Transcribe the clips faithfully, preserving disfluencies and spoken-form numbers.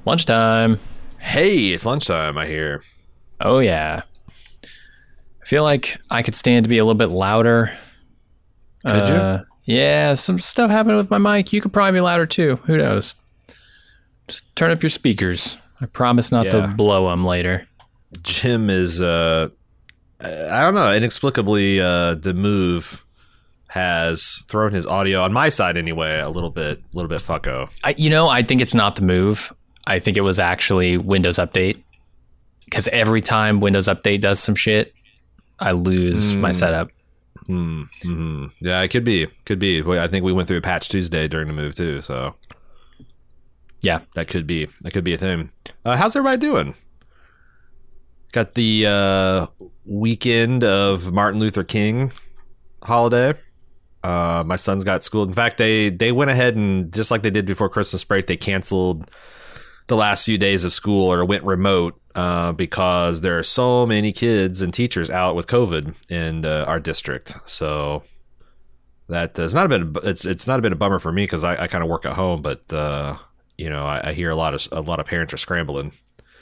Lunchtime. Hey, it's lunchtime, I hear. Oh, yeah. I feel like I could stand to be a little bit louder. Could uh, you? Yeah, some stuff happened with my mic. You could probably be louder, too. Who knows? Just turn up your speakers. I promise not Yeah. to blow them later. Jim is, uh, I don't know, inexplicably, uh, the move has thrown his audio, on my side anyway, a little bit, a little bit fucko. I, you know, I think it's not the move. I think it was actually Windows Update. Because every time Windows Update does some shit, I lose mm. my setup. Mm, mm-hmm. Yeah, it could be. Could be. I think we went through a patch Tuesday during the move, too, so... Yeah. That could be. That could be a thing. Uh, how's everybody doing? Got the uh, weekend of Martin Luther King holiday. Uh, my son's got school. In fact, they, they went ahead and, just like they did before Christmas break, they canceled the last few days of school or went remote uh, because there are so many kids and teachers out with COVID in uh, our district. So that uh, is not a bit. It's it's not a bit of a bummer for me because I, I kind of work at home, but uh, you know I, I hear a lot of a lot of parents are scrambling.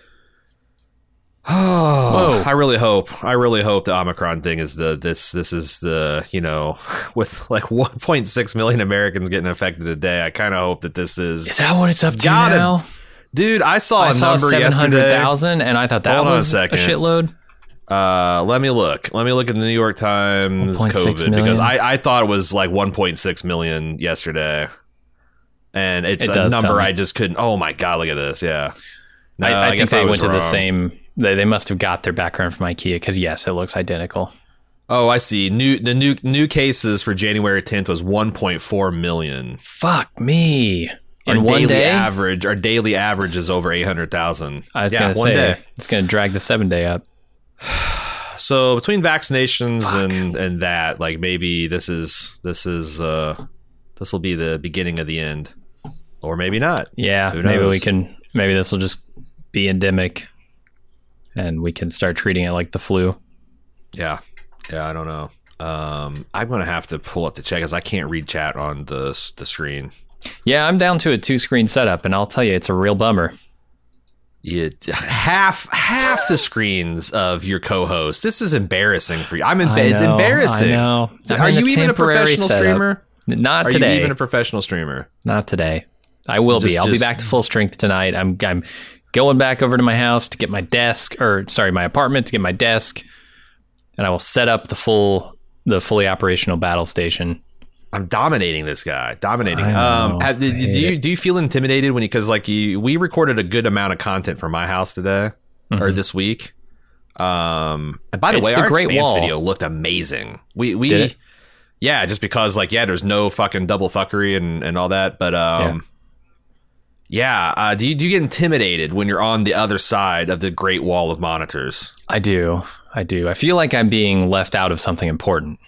Oh, I really hope. I really hope the Omicron thing is the this this is the you know with like one point six million Americans getting affected a day. I kind of hope that this is. Is that what it's up to gotta, now? Dude, I saw I a saw number seven hundred yesterday. thousand, and I thought that Hold was on a, a, second. a shitload. Uh, let me look. Let me look at the New York Times COVID because I, I thought it was like one point six million yesterday, and it's it a number I just couldn't. Oh my god, look at this. Yeah, no, I, I, I think guess they I went to wrong. the same. They, they must have got their background from IKEA because yes, it looks identical. Oh, I see. New the new new cases for January tenth was one point four million. Fuck me. In our one daily day, average, our daily average is over eight hundred thousand. I was yeah, gonna one say day. it's gonna drag the seven day up. So between vaccinations Fuck. and and that, like maybe this is this is uh this will be the beginning of the end, or maybe not. Yeah, Who maybe knows? we can. Maybe this will just be endemic, and we can start treating it like the flu. Yeah, yeah, I don't know. Um, I'm gonna have to pull up the check because I can't read chat on the the screen. Yeah, I'm down to a two screen setup, and I'll tell you, it's a real bummer. Yeah, half half the screens of your co-host. This is embarrassing for you. I'm in. I It's know, embarrassing. I know. I'm Are in you a even a temporary professional setup. streamer? Not Are today. you even a professional streamer? Not today. I will Just- be. I'll just- be back to full strength tonight. I'm I'm going back over to my house to get my desk, or sorry, my apartment to get my desk, and I will set up the full the fully operational battle station. I'm dominating this guy. Dominating. I know. Um, have, do, I do hate you it. do you feel intimidated when you because like you we recorded a good amount of content for my house today or Mhm. this week. Um, and by the It's way, the our Great Expanse Wall. video looked amazing. We we Did it? yeah, just because like yeah, there's no fucking double fuckery and and all that, but um. Yeah, uh, do you do you get intimidated when you're on the other side of the Great Wall of monitors? I do. I do. I feel like I'm being left out of something important.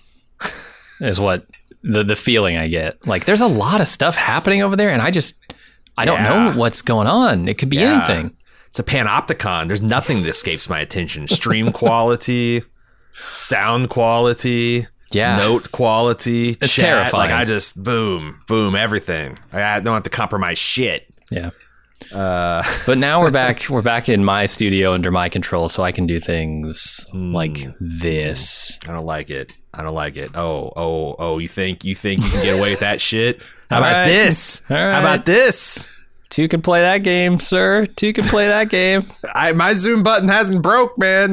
Is what the the feeling I get. Like there's a lot of stuff happening over there, and I just I don't Yeah. know what's going on. It could be Yeah. anything. It's a panopticon. There's nothing that escapes my attention. Stream quality, sound quality, Yeah. note quality, It's chat. terrifying. Like I just boom, boom, everything. I don't have to compromise shit. Yeah. Uh, But now we're back. We're back in my studio under my control, so I can do things like this. I don't like it. I don't like it. Oh, oh, oh! You think you think you can get away with that shit? How All about right. this? All How right. about this? Two can play that game, sir. Two can play that game. I my Zoom button hasn't broke, man.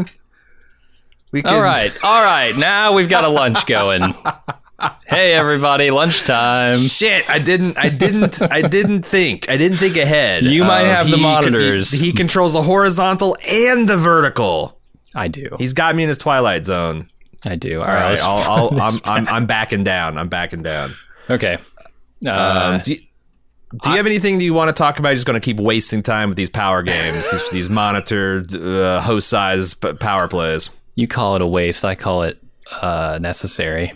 We can, All right. All right. Now we've got a lunch going. Hey, everybody. Lunchtime. Shit, I didn't, I didn't, I didn't think, I didn't think ahead. You might of have the he- monitors. He, he controls the horizontal and the vertical. I do. He's got me in his twilight zone. I do. All All right, right. I'll, I'll, I'm, I'm, I'm backing down. I'm backing down. Okay. Uh, Um, do you, do you have anything that you want to talk about? You're just going to keep wasting time with these power games, these, these monitored uh, host size p- power plays. you call it a waste. I call it uh, necessary.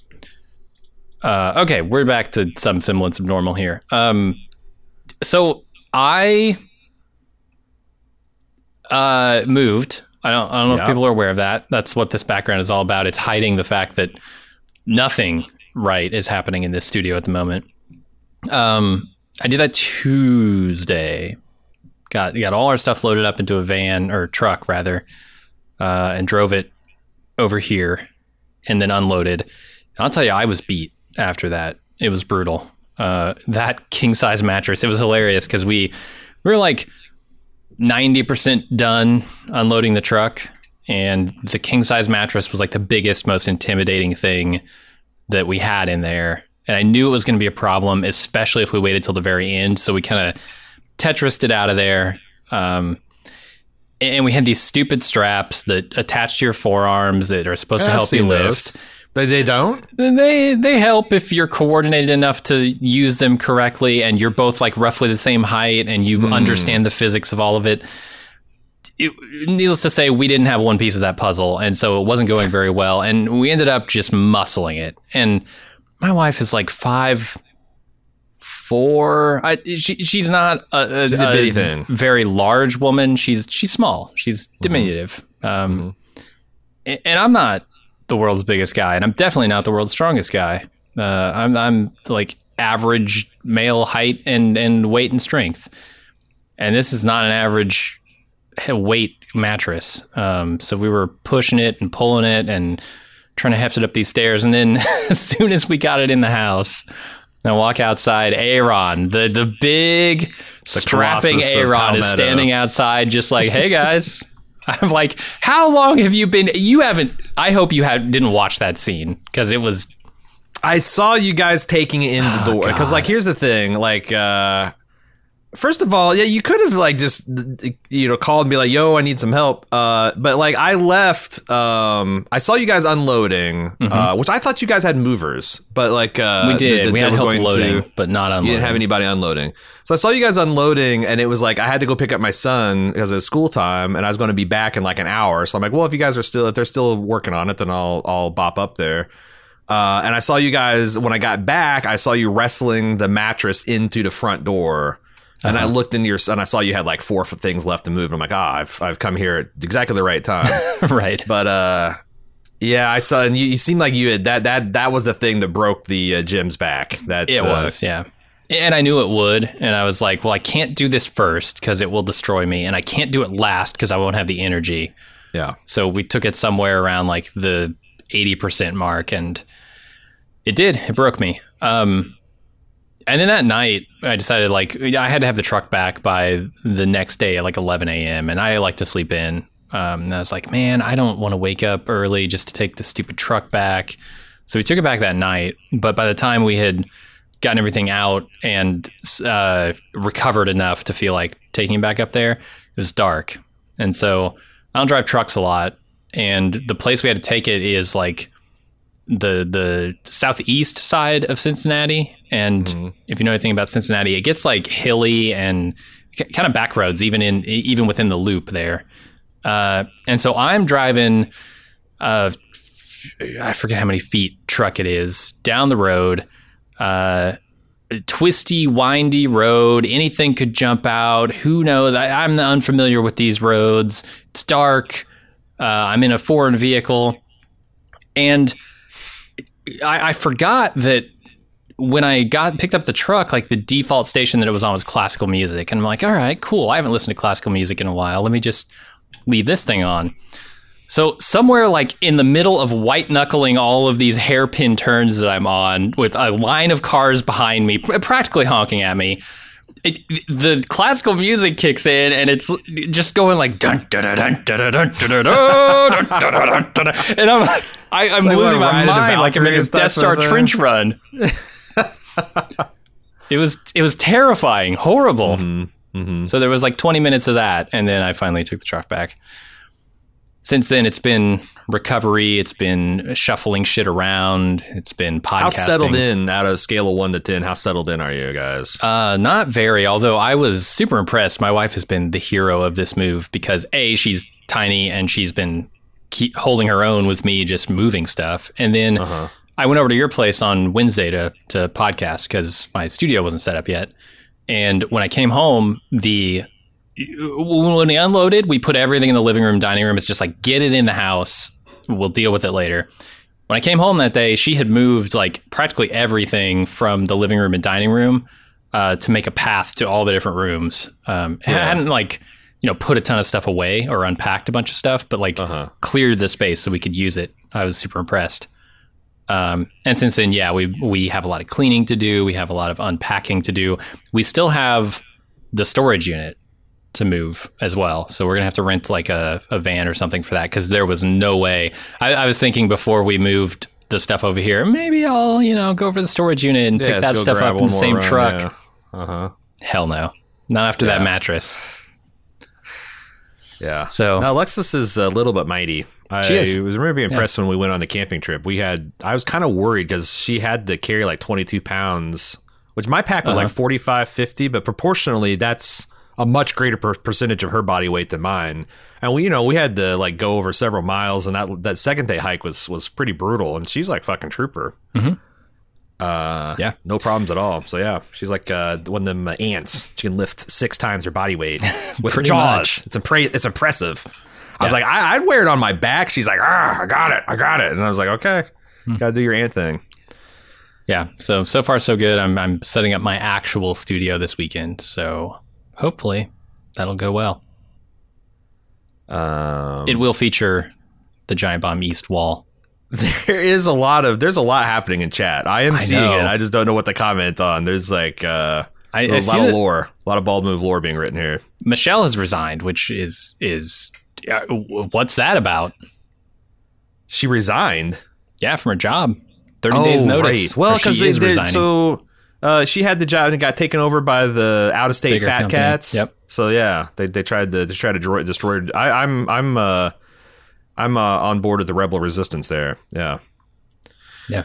Uh, okay, we're back to some semblance of normal here. Um, so I uh, moved. I don't. I don't know Yeah. if people are aware of that. That's what this background is all about. It's hiding the fact that nothing right is happening in this studio at the moment. Um, I did that Tuesday got got all our stuff loaded up into a van or truck rather, uh, and drove it over here, and then unloaded. And I'll tell you, I was beat after that. It was brutal. Uh, that king size mattress, it was hilarious because we we were like ninety percent done unloading the truck, and the king size mattress was like the biggest, most intimidating thing that we had in there. And I knew it was going to be a problem, especially if we waited till the very end. So we kind of Tetrised it out of there. Um, and we had these stupid straps that attach to your forearms that are supposed Yeah, to I've help you seen lift. those. They, they don't? They they help if you're coordinated enough to use them correctly and you're both like roughly the same height and you Hmm. understand the physics of all of it. It, needless to say, we didn't have one piece of that puzzle, and so it wasn't going very well. And we ended up just muscling it. And my wife is like five four. I, she, she's not a, a, She's a bitty thing. very large woman. She's she's small. She's diminutive. Um, and, and I'm not the world's biggest guy, and I'm definitely not the world's strongest guy. Uh, I'm I'm like average male height and and weight and strength, and this is not an average weight mattress. Um, so we were pushing it and pulling it and trying to heft it up these stairs, and then as soon as we got it in the house, I walk outside. Aaron, the the big The strapping Colossus of Aaron, is Palmetto. standing outside, just like, "Hey guys." I'm like, how long have you been? You haven't. I hope you had didn't watch that scene because it was. I saw you guys taking it in the Oh, door because, God. like, here's the thing. Like, uh, first of all, yeah, you could have like just you know called and be like, "Yo, I need some help." Uh, but like, I left. Um, I saw you guys unloading, uh, which I thought you guys had movers, but like, uh, Mm-hmm. We did. th- th- we they had were help going loading, to- but not unloading. You didn't have anybody unloading. So I saw you guys unloading, and it was like I had to go pick up my son because it was school time, and I was going to be back in like an hour. So I'm like, well, if you guys are still, if they're still working on it, then I'll I'll bop up there. Uh, and I saw you guys when I got back. I saw you wrestling the mattress into the front door, and I Uh-huh. looked into your and I saw you had like four things left to move. I'm like, ah, I've I've come here at exactly the right time. right. But uh, yeah, I saw, and you, you seemed like you had that that that was the thing that broke the uh, Jim's back. That It uh, was, yeah. And I knew it would. And I was like, well, I can't do this first because it will destroy me. And I can't do it last because I won't have the energy. yeah. So we took it somewhere around like the eighty percent mark. And it did. It broke me. Um, and then that night, I decided like I had to have the truck back by the next day at like eleven a.m. And I like to sleep in. Um, and I was like, man, I don't want to wake up early just to take the stupid truck back. So we took it back that night. But by the time we had gotten everything out and uh, recovered enough to feel like taking it back up there, it was dark. And so I don't drive trucks a lot. And the place we had to take it is like the the southeast side of Cincinnati. And Mhm. if you know anything about Cincinnati, it gets like hilly and k- kind of back roads, even in even within the loop there. Uh, and so I'm driving, uh, I forget how many feet truck it is, down the road, uh, twisty, windy road. Anything could jump out. Who knows? I, I'm unfamiliar with these roads. It's dark. Uh, I'm in a foreign vehicle. And I, I forgot that when I got picked up the truck, like the default station that it was on was classical music. And I'm like, all right, cool. I haven't listened to classical music in a while. Let me just leave this thing on. So somewhere like in the middle of white knuckling all of these hairpin turns that I'm on with a line of cars behind me, pr- practically honking at me, it, the classical music kicks in and it's just going like dun dun dun dun dun dun dun dun dun dun dun dun, and I'm I, I'm like losing what, my Ride of the mind like I'm in a Valkyries type Death Star of thing? trench run. It was it was terrifying, horrible. Mm-hmm. Mm-hmm. So there was like twenty minutes of that, and then I finally took the truck back. Since then, it's been recovery. It's been shuffling shit around. It's been podcasting. How settled in out of a scale of one to ten? How settled in are you guys? Uh, not very, although I was super impressed. My wife has been the hero of this move because A, she's tiny and she's been keep holding her own with me just moving stuff. And then Uh-huh. I went over to your place on Wednesday to, to podcast because my studio wasn't set up yet. And when I came home, the when we unloaded, we put everything in the living room, dining room. It's just like, get it in the house. We'll deal with it later. When I came home that day, she had moved like practically everything from the living room and dining room uh, to make a path to all the different rooms. Um, yeah. I hadn't like, you know, put a ton of stuff away or unpacked a bunch of stuff, but like uh-huh. cleared the space so we could use it. I was super impressed. Um, and since then, yeah, we, we have a lot of cleaning to do. We have a lot of unpacking to do. We still have the storage unit to move as well. So we're going to have to rent like a, a van or something for that. Cause there was no way I, I was thinking before we moved the stuff over here, maybe I'll, you know, go over the storage unit and yeah, pick that stuff up in the same run, truck. Yeah. Uh-huh. Hell no. Not after yeah. that mattress. Yeah. So now Alexis is a little bit mighty. I she is. was really impressed yeah. when we went on the camping trip. We had, I was kind of worried because she had to carry like twenty-two pounds, which my pack was uh-huh. like forty-five, fifty, but proportionally that's a much greater per- percentage of her body weight than mine. And we, you know, we had to like go over several miles, and that that second day hike was was pretty brutal. And she's like fucking trooper. Mm-hmm. Uh, yeah, no problems at all. So yeah, she's like uh, one of them uh, ants. She can lift six times her body weight with her jaws. Much. It's impre- It's impressive. I yeah. was like, I- I'd wear it on my back. She's like, ah, I got it, I got it. And I was like, okay, hmm. gotta do your ant thing. Yeah. So so far so good. I'm I'm setting up my actual studio this weekend. So hopefully that'll go well. Um, it will feature the Giant Bomb East wall. There is a lot of there's a lot happening in chat. I am I seeing know. it. I just don't know what to comment on. There's like uh, I, there's I a lot of that lore, a lot of bald move lore being written here. Michelle has resigned, which is is uh, what's that about? She resigned. Yeah, from her job. Thirty oh, days notice. Right. Well, because they did so. Uh, she had the job and got taken over by the out of state fat company. Cats. Yep. So yeah, they they tried to they tried to destroy. destroy I, I'm I'm uh I'm uh, on board with the rebel resistance there. Yeah. Yeah.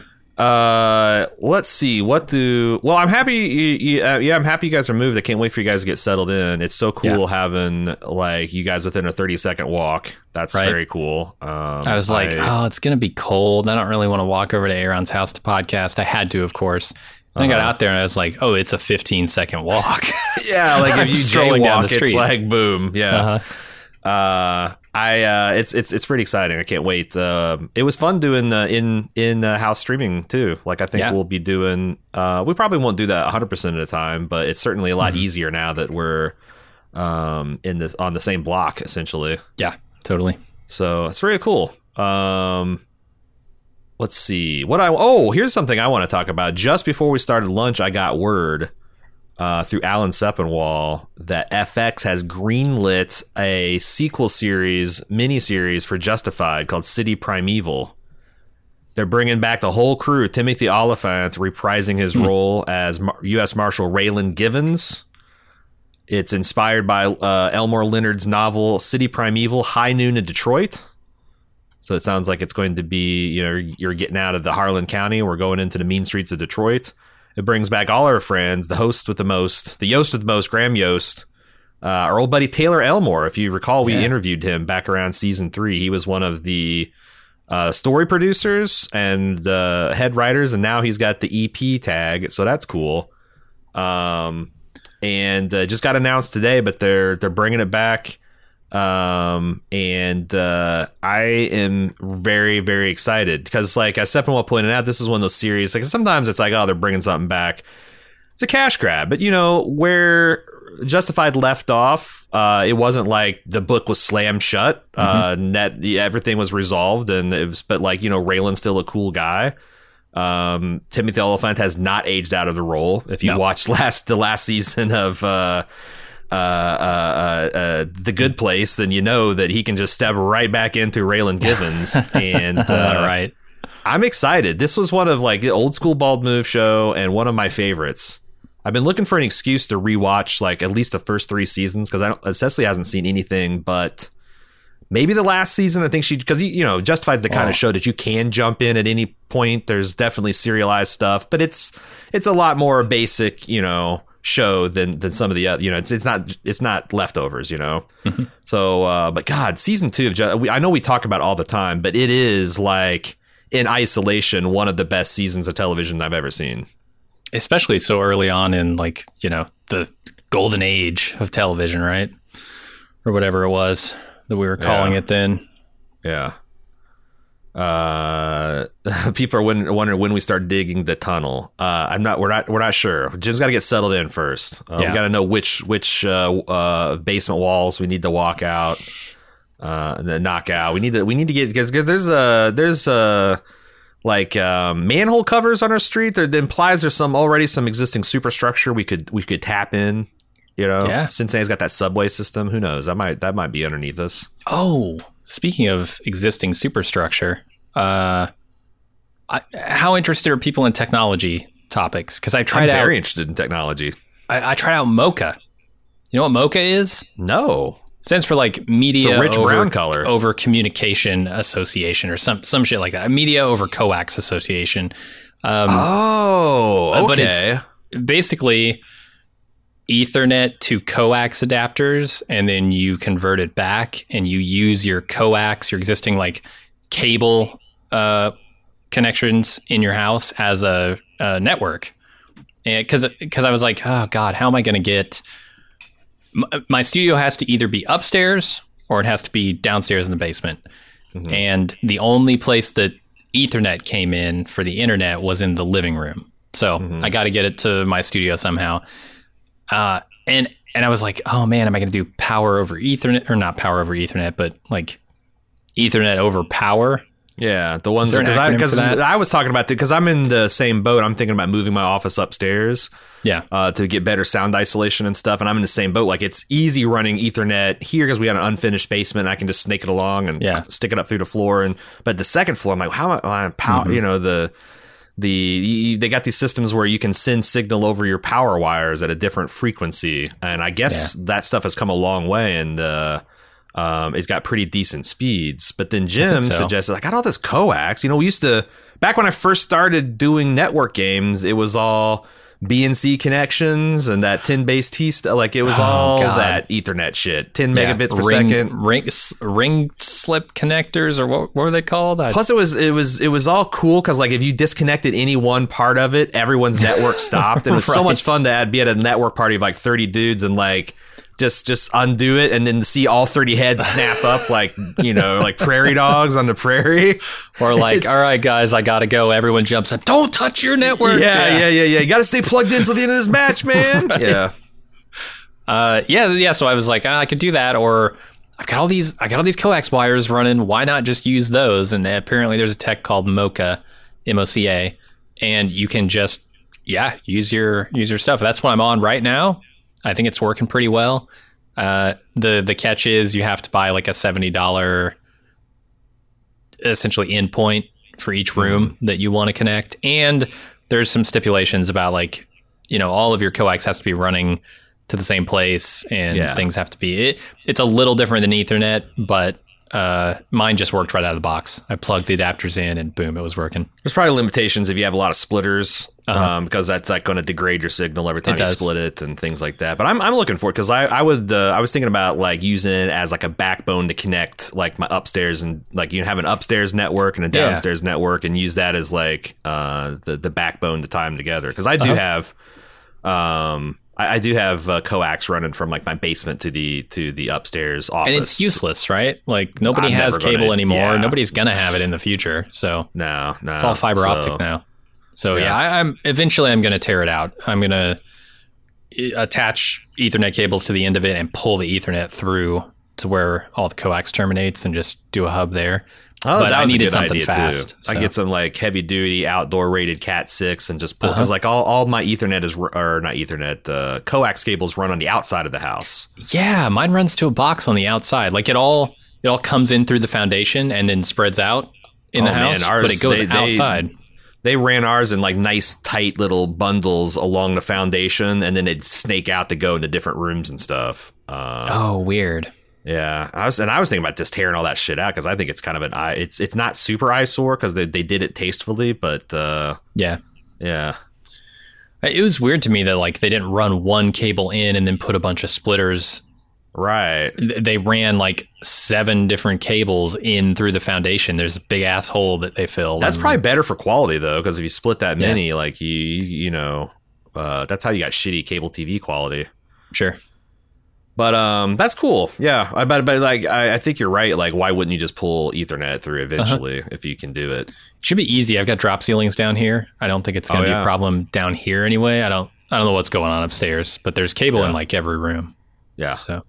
Uh, let's see. What do? Well, I'm happy. You, you, uh, yeah, I'm happy you guys are moved. I can't wait for you guys to get settled in. It's so cool yeah. having like you guys within a thirty second walk. That's right. very cool. Um, I was like, I, oh, it's gonna be cold. I don't really want to walk over to Aaron's house to podcast. I had to, of course. Then uh-huh. I got out there and I was like, oh, it's a fifteen second walk. Yeah, like if you jaywalk down the street, it's like boom. Yeah. Uh-huh. Uh, I uh, it's it's it's pretty exciting. I can't wait. Uh, it was fun doing uh, in in uh, house streaming too. Like I think yeah. we'll be doing. Uh, we probably won't do that one hundred percent of the time, but it's certainly a lot mm-hmm. easier now that we're um, in this on the same block essentially. Yeah, totally. So it's very cool. Um, let's see what I. Oh, here's something I want to talk about. Just before we started lunch, I got word. Uh, through Alan Sepinwall that F X has greenlit a sequel series, miniseries for Justified called City Primeval. They're bringing back the whole crew. Timothy Oliphant reprising his hmm. role as Mar- U S Marshal Raylan Givens. It's inspired by uh, Elmore Leonard's novel City Primeval, High Noon in Detroit. So it sounds like it's going to be, you know, you're getting out of the Harlan County. We're going into the mean streets of Detroit. It brings back all our friends, the host with the most, the Yost with the most, Graham Yost, uh, our old buddy Taylor Elmore. If you recall, we yeah. interviewed him back around season three. He was one of the uh, story producers and uh, head writers, and now he's got the E P tag, so that's cool. Um, and uh, just got announced today, but they're they're bringing it back. Um, and uh, I am very, very excited because, like, as Sepinwall pointed out, this is one of those series. Like, sometimes it's like, oh, they're bringing something back. It's a cash grab, but you know where Justified left off. Uh, it wasn't like the book was slammed shut. Mm-hmm. Uh, net everything was resolved, and it was, but like you know, Raylan's still a cool guy. Um, Timothy Oliphant has not aged out of the role. If you no. watched last the last season of. Uh, Uh, uh, uh, The Good Place, then you know that he can just step right back into Raylan Givens. And uh, right, I'm excited. This was one of like the old school Bald Move show and one of my favorites. I've been looking for an excuse to rewatch like at least the first three seasons because I don't. Cecily hasn't seen anything, but maybe the last season. I think she because you know Justified's the kind oh. of show that you can jump in at any point. There's definitely serialized stuff, but it's it's a lot more basic, you know. Show than than some of the other, you know, it's it's not it's not leftovers, you know. Mm-hmm. So, uh, but God, season two of Just, I know we talk about it all the time, but it is like in isolation one of the best seasons of television I've ever seen. Especially so early on in like you know the golden age of television, right? Or whatever it was that we were calling yeah. it then. Yeah. Uh, people are wondering, wondering when we start digging the tunnel. Uh, I'm not. We're not. We're not sure. Jim's got to get settled in first. Uh, Yeah. We got to know which which uh, uh, basement walls we need to walk out, uh, and then knock out. We need to. We need to get because there's a there's a like um, manhole covers on our street. There that implies there's some already some existing superstructure we could we could tap in. You know, Yeah. Cincinnati's got that subway system. Who knows? That might that might be underneath us. Oh, speaking of existing superstructure, uh, I, how interested are people in technology topics? Because I I'm tried out, very interested in technology. I, I tried out Mocha. You know what Mocha is? No, Stands for like Media It's a rich over, brown color. over Communication Association or some some shit like that. Media over Coax Association. Um, Oh, okay. but it's basically Ethernet to coax adapters, and then you convert it back and you use your coax, your existing like cable uh, connections in your house as a, a network. And because because I was like, oh God, how am I going to get m- my studio has to either be upstairs or it has to be downstairs in the basement. Mhm. And the only place that Ethernet came in for the internet was in the living room. So Mhm. I got to get it to my studio somehow. Uh, and and I was like, oh man, am I going to do power over Ethernet or not power over Ethernet, but like Ethernet over power? Yeah, the ones Is there an because I acronym because for that? I was talking about because I'm in the same boat. I'm thinking about moving my office upstairs Yeah. uh, to get better sound isolation and stuff. And I'm in the same boat. Like it's easy running Ethernet here because we got an unfinished basement. And I can just snake it along and Yeah. stick it up through the floor. And but the second floor, I'm like, how am I power? Mhm. You know the. The they got these systems where you can send signal over your power wires at a different frequency, and I guess that stuff has come a long way, and uh, um, it's got pretty decent speeds. But then Jim so. suggested, I got all this coax. You know, we used to back when I first started doing network games, it was all B N C connections and that ten base T stuff. Like it was Oh, all God. that Ethernet shit, ten Yeah. megabits per ring, second. Ring, s- ring slip connectors, or what, what were they called? I, Plus, it was it was it was all cool because like if you disconnected any one part of it, everyone's network stopped, and it was so Right. much fun to add, be at a network party of like thirty dudes and like just just undo it and then see all thirty heads snap up like you know like prairie dogs on the prairie. or like, all right, guys, I got to go. Everyone jumps in. Don't touch your network. Yeah, yeah, yeah, yeah. You got to stay plugged in till the end of this match, man. Right. Yeah. Uh, yeah, yeah. So I was like, ah, I could do that, or I've got all these, I got all these coax wires running. Why not just use those? And apparently, there's a tech called Mocha, M O C A, and you can just, yeah, use your use your stuff. That's what I'm on right now. I think it's working pretty well. Uh, the the catch is you have to buy like a seventy dollar essentially endpoint for each room that you want to connect, and there's some stipulations about like, you know, all of your coax has to be running to the same place, and Yeah. things have to be. It, it's a little different than Ethernet, but uh, mine just worked right out of the box. I plugged the adapters in, and boom, it was working. There's probably limitations if you have a lot of splitters, Uh-huh. um, because that's like going to degrade your signal every time It you does. split it and things like that. But I'm I'm looking for it because I I would uh, I was thinking about like using it as like a backbone to connect like my upstairs and like you have an upstairs network and a Yeah. downstairs network and use that as like uh the the backbone to tie them together because I do Uh-huh. have um. I I do have uh, coax running from like my basement to the to the upstairs office, And it's useless, right? Like nobody I'm has never gonna- cable anymore. yeah. Nobody's gonna have it in the future. So No, no, it's all fiber so- optic now. So yeah, yeah. I, I'm eventually I'm going to tear it out. I'm going to attach Ethernet cables to the end of it and pull the Ethernet through to where all the coax terminates and just do a hub there. Oh, But that I was needed a good something idea fast, too. so. I get some like heavy duty outdoor rated Cat six and just pull because Uh-huh. like all, all my Ethernet is or not Ethernet uh, coax cables run on the outside of the house. Yeah, mine runs to a box on the outside. Like it all it all comes in through the foundation and then spreads out in the Oh, man, house, ours, but it goes they- they- outside. They ran ours in like nice tight little bundles along the foundation, and then it'd snake out to go into different rooms and stuff. Uh, Oh, weird. Yeah, I was and I was thinking about just tearing all that shit out because I think it's kind of an eye. It's it's not super eyesore because they they did it tastefully, but uh, Yeah. yeah. It was weird to me that like they didn't run one cable in and then put a bunch of splitters. Right. Th- They ran like seven different cables in through the foundation. There's a big ass hole that they filled. That's and- probably better for quality though, because if you split that Yeah. many, like you, you know, uh, that's how you got shitty cable T V quality. sure. But um, that's cool. Yeah, I but, but like I, I think you're right. Like, why wouldn't you just pull Ethernet through eventually uh-huh. if you can do it? It should be easy. I've got drop ceilings down here. I don't think it's going to oh, be yeah. a problem down here anyway. I don't. I don't know what's going on upstairs, but there's cable yeah. in like every room. Yeah. So.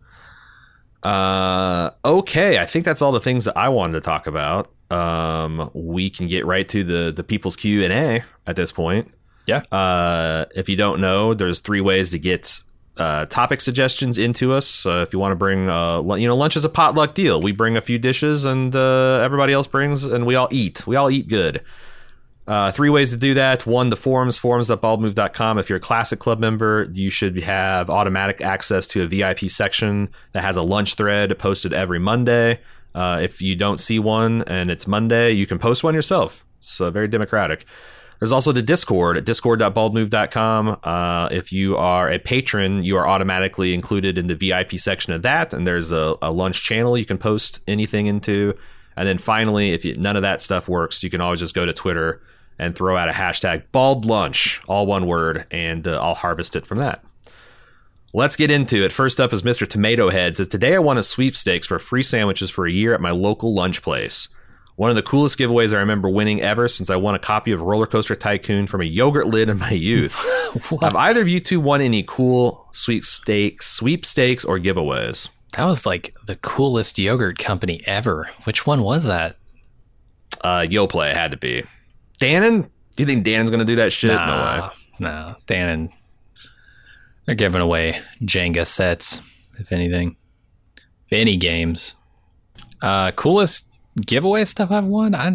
Uh. Okay. I think that's all the things that I wanted to talk about. Um. We can get right to the the people's Q and A at this point. Yeah. Uh. If you don't know, there's three ways to get uh, topic suggestions into us. Uh, if you want to bring, uh, you know, lunch is a potluck deal. We bring a few dishes, and uh, everybody else brings, and we all eat. We all eat good. Uh, three ways to do that. One, the forums, forums dot bald move dot com. If you're a Classic Club member, you should have automatic access to a V I P section that has a lunch thread posted every Monday. Uh, if you don't see one and it's Monday, you can post one yourself. It's uh, very democratic. There's also the Discord at discord dot bald move dot com. Uh, if you are a patron, you are automatically included in the V I P section of that. And there's a, a lunch channel you can post anything into. And then finally, if you, none of that stuff works, you can always just go to Twitter and throw out a hashtag bald lunch, all one word, and uh, I'll harvest it from that. Let's get into it. First up is Mister Tomato Head. Says, today I won a sweepstakes for free sandwiches for a year at my local lunch place. One of the coolest giveaways I remember winning ever, since I won a copy of Roller Coaster Tycoon from a yogurt lid in my youth. Have either of you two won any cool sweepstakes, sweepstakes or giveaways? That was like the coolest yogurt company ever. Which one was that? Uh, Yoplait had to be. Dannon? You think Dannon's going to do that shit? Nah, no way. No, Dannon. They're giving away Jenga sets, if anything. If any games. Uh, coolest giveaway stuff I've won? I,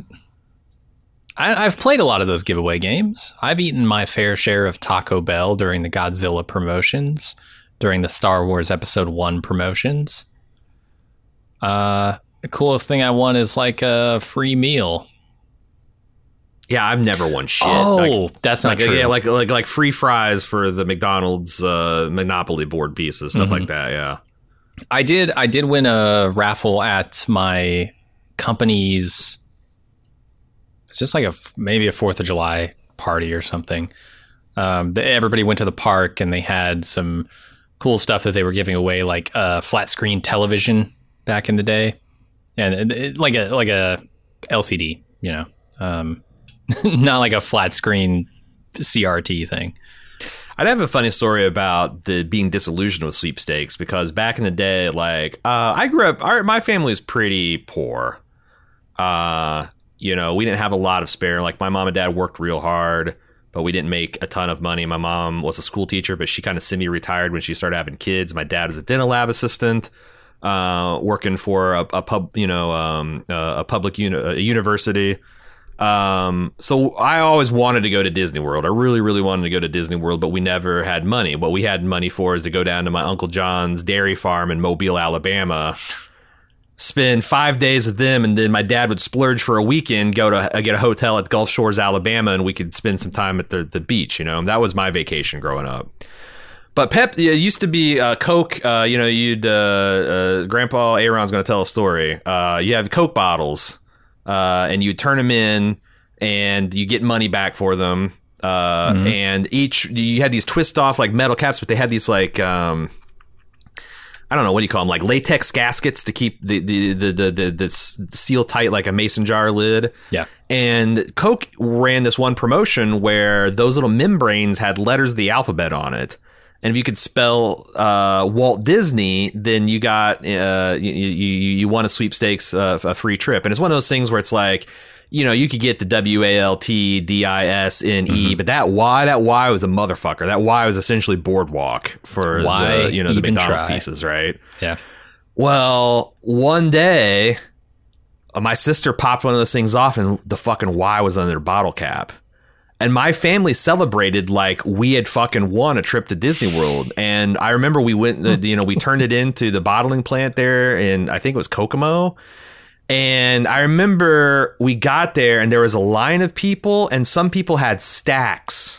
I, I've played a lot of those giveaway games. I've eaten my fair share of Taco Bell during the Godzilla promotions, during the Star Wars Episode one promotions. Uh, the coolest thing I won is like a free meal. Yeah, I've never won shit. Oh, like, that's not like, true. Yeah, like like like free fries for the McDonald's uh, Monopoly board pieces, stuff mm-hmm. like that. Yeah, I did. I did win a raffle at my company's. It's just like a maybe a Fourth of July party or something. Um, the, everybody went to the park and they had some cool stuff that they were giving away, like a flat screen television back in the day, and it, it, like a like a L C D, you know. Um, Not like a flat screen C R T thing. I'd have a funny story about the being disillusioned with sweepstakes, because back in the day, like uh, I grew up, our, my family is pretty poor. Uh, you know, we didn't have a lot of spare. Like my mom and dad worked real hard, but we didn't make a ton of money. My mom was a school teacher, but she kind of semi-retired when she started having kids. My dad was a dental lab assistant, uh, working for a, a pub, you know, um, uh, a public uni- a university. Um, so I always wanted to go to Disney World. I really, really wanted to go to Disney World, but we never had money. What we had money for is to go down to my Uncle John's dairy farm in Mobile, Alabama, spend five days with them, and then my dad would splurge for a weekend, go to uh, get a hotel at Gulf Shores, Alabama, and we could spend some time at the, the beach. You know, that was my vacation growing up. But Pep, it used to be uh, Coke. Uh, you know, you'd uh, uh, Grandpa Aaron's going to tell a story. Uh, you have Coke bottles. Uh, and you turn them in, and you get money back for them. Uh, mm-hmm. And each you had these twist off like metal caps, but they had these like um, I don't know, what do you call them? Like latex gaskets to keep the the the the, the, the seal tight like a mason jar lid. Yeah. And Coke ran this one promotion where those little membranes had letters of the alphabet on it. And if you could spell uh, Walt Disney, then you got uh, you, you you won a sweepstakes, uh, a free trip. And it's one of those things where it's like, you know, you could get the W A L T D I S N E, mm-hmm. but that Y, that Y was a motherfucker. That Y was essentially Boardwalk for Why the, you know, the McDonald's try? pieces, right? Yeah. Well, one day, my sister popped one of those things off, and the fucking Y was on their bottle cap. And my family celebrated like we had fucking won a trip to Disney World. And I remember we went, you know, we turned it into the bottling plant there in, I think it was Kokomo. And I remember we got there and there was a line of people, and some people had stacks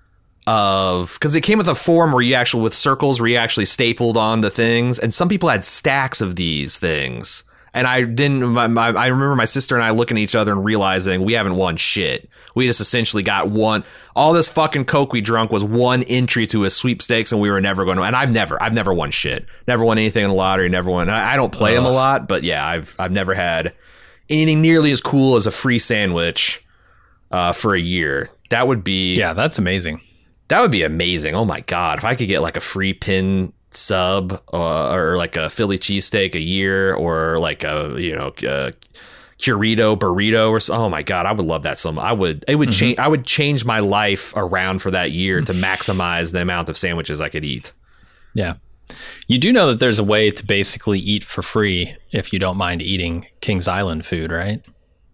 of, because it came with a form where you actually, with circles where you actually stapled on the things. And some people had stacks of these things And I didn't, my, my, I remember my sister and I looking at each other and realizing we haven't won shit. We just essentially got one, all this fucking Coke we drunk was one entry to a sweepstakes, and we were never going to, and I've never, I've never won shit. Never won anything in the lottery, never won, I, I don't play uh, them a lot, but yeah, I've, I've never had anything nearly as cool as a free sandwich uh, for a year. That would be, yeah, that's amazing. That would be amazing. Oh my God. If I could get like a free pin sub uh, or like a Philly cheesesteak a year, or like a, you know, a Curito burrito or so. Oh my God, I would love that so much. I would, it would mm-hmm. change, I would change my life around for that year to maximize the amount of sandwiches I could eat. Yeah. You do know that there's a way to basically eat for free if you don't mind eating Kings Island food, right?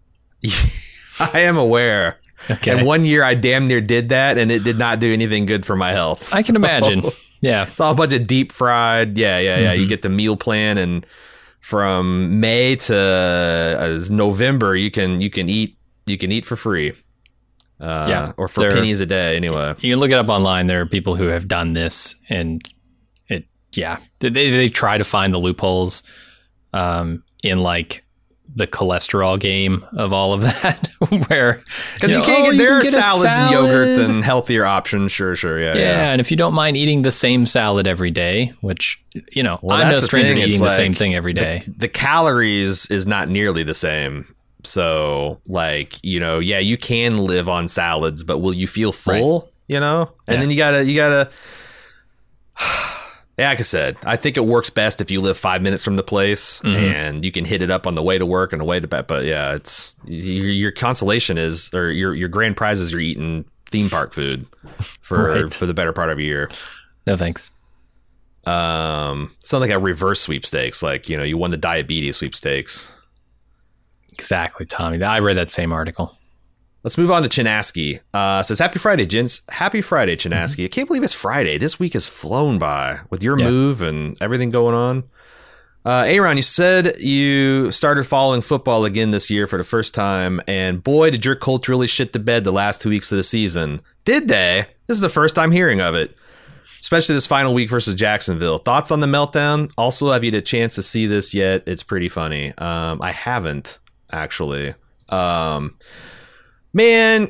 I am aware. Okay. And one year I damn near did that, and it did not do anything good for my health. I can imagine. Yeah. It's all a bunch of deep fried. Yeah, yeah, yeah. Mm-hmm. You get the meal plan, and from May to uh, November, you can you can eat you can eat for free. Uh, yeah, or for there, pennies a day. Anyway, you can look it up online. There are people who have done this, and it yeah, they they try to find the loopholes um, in like the cholesterol game of all of that, where because you, you know, can't get oh, there are salads salad. and yogurt and healthier options. Sure, sure, yeah, yeah, yeah. And if you don't mind eating the same salad every day, which you know, well, I'm no stranger to eating the like, same thing every day. The, the calories is not nearly the same. So, like, you know, yeah, you can live on salads, but will you feel full? Right. You know, and yeah. then you gotta, you gotta. Yeah, like I said, I think it works best if you live five minutes from the place mm-hmm. and you can hit it up on the way to work and the way to bed. But yeah, it's your, your consolation is, or your your grand prize is you're eating theme park food for right. for the better part of a year. No thanks. Um, sounds like a reverse sweepstakes, like you know, you won the diabetes sweepstakes. Exactly, Tommy. I read that same article. Let's move on to Chinaski. Uh, says, happy Friday, gents. Happy Friday, Chinaski. Mm-hmm. I can't believe it's Friday. This week has flown by with your yeah. move and everything going on. Uh, Aaron, you said you started following football again this year for the first time, and boy, did your Colts really shit the bed the last two weeks of the season. Did they? This is the first time hearing of it, especially this final week versus Jacksonville. Thoughts on the meltdown? Also, have you had a chance to see this yet? It's pretty funny. Um, I haven't, actually. Um... Man,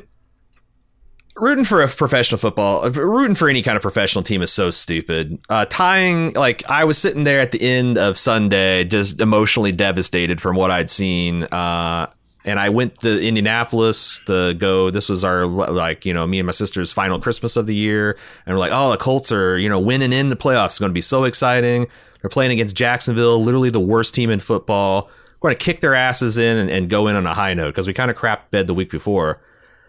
rooting for a professional football, rooting for any kind of professional team is so stupid. Uh, tying, like, I was sitting there at the end of Sunday, just emotionally devastated from what I'd seen. Uh, and I went to Indianapolis to go. This was our, like, you know, me and my sister's final Christmas of the year. And we're like, oh, the Colts are, you know, winning in the playoffs. It's going to be so exciting. They're playing against Jacksonville, literally the worst team in football. Going to kick their asses in and, and go in on a high note because we kind of crapped bed the week before.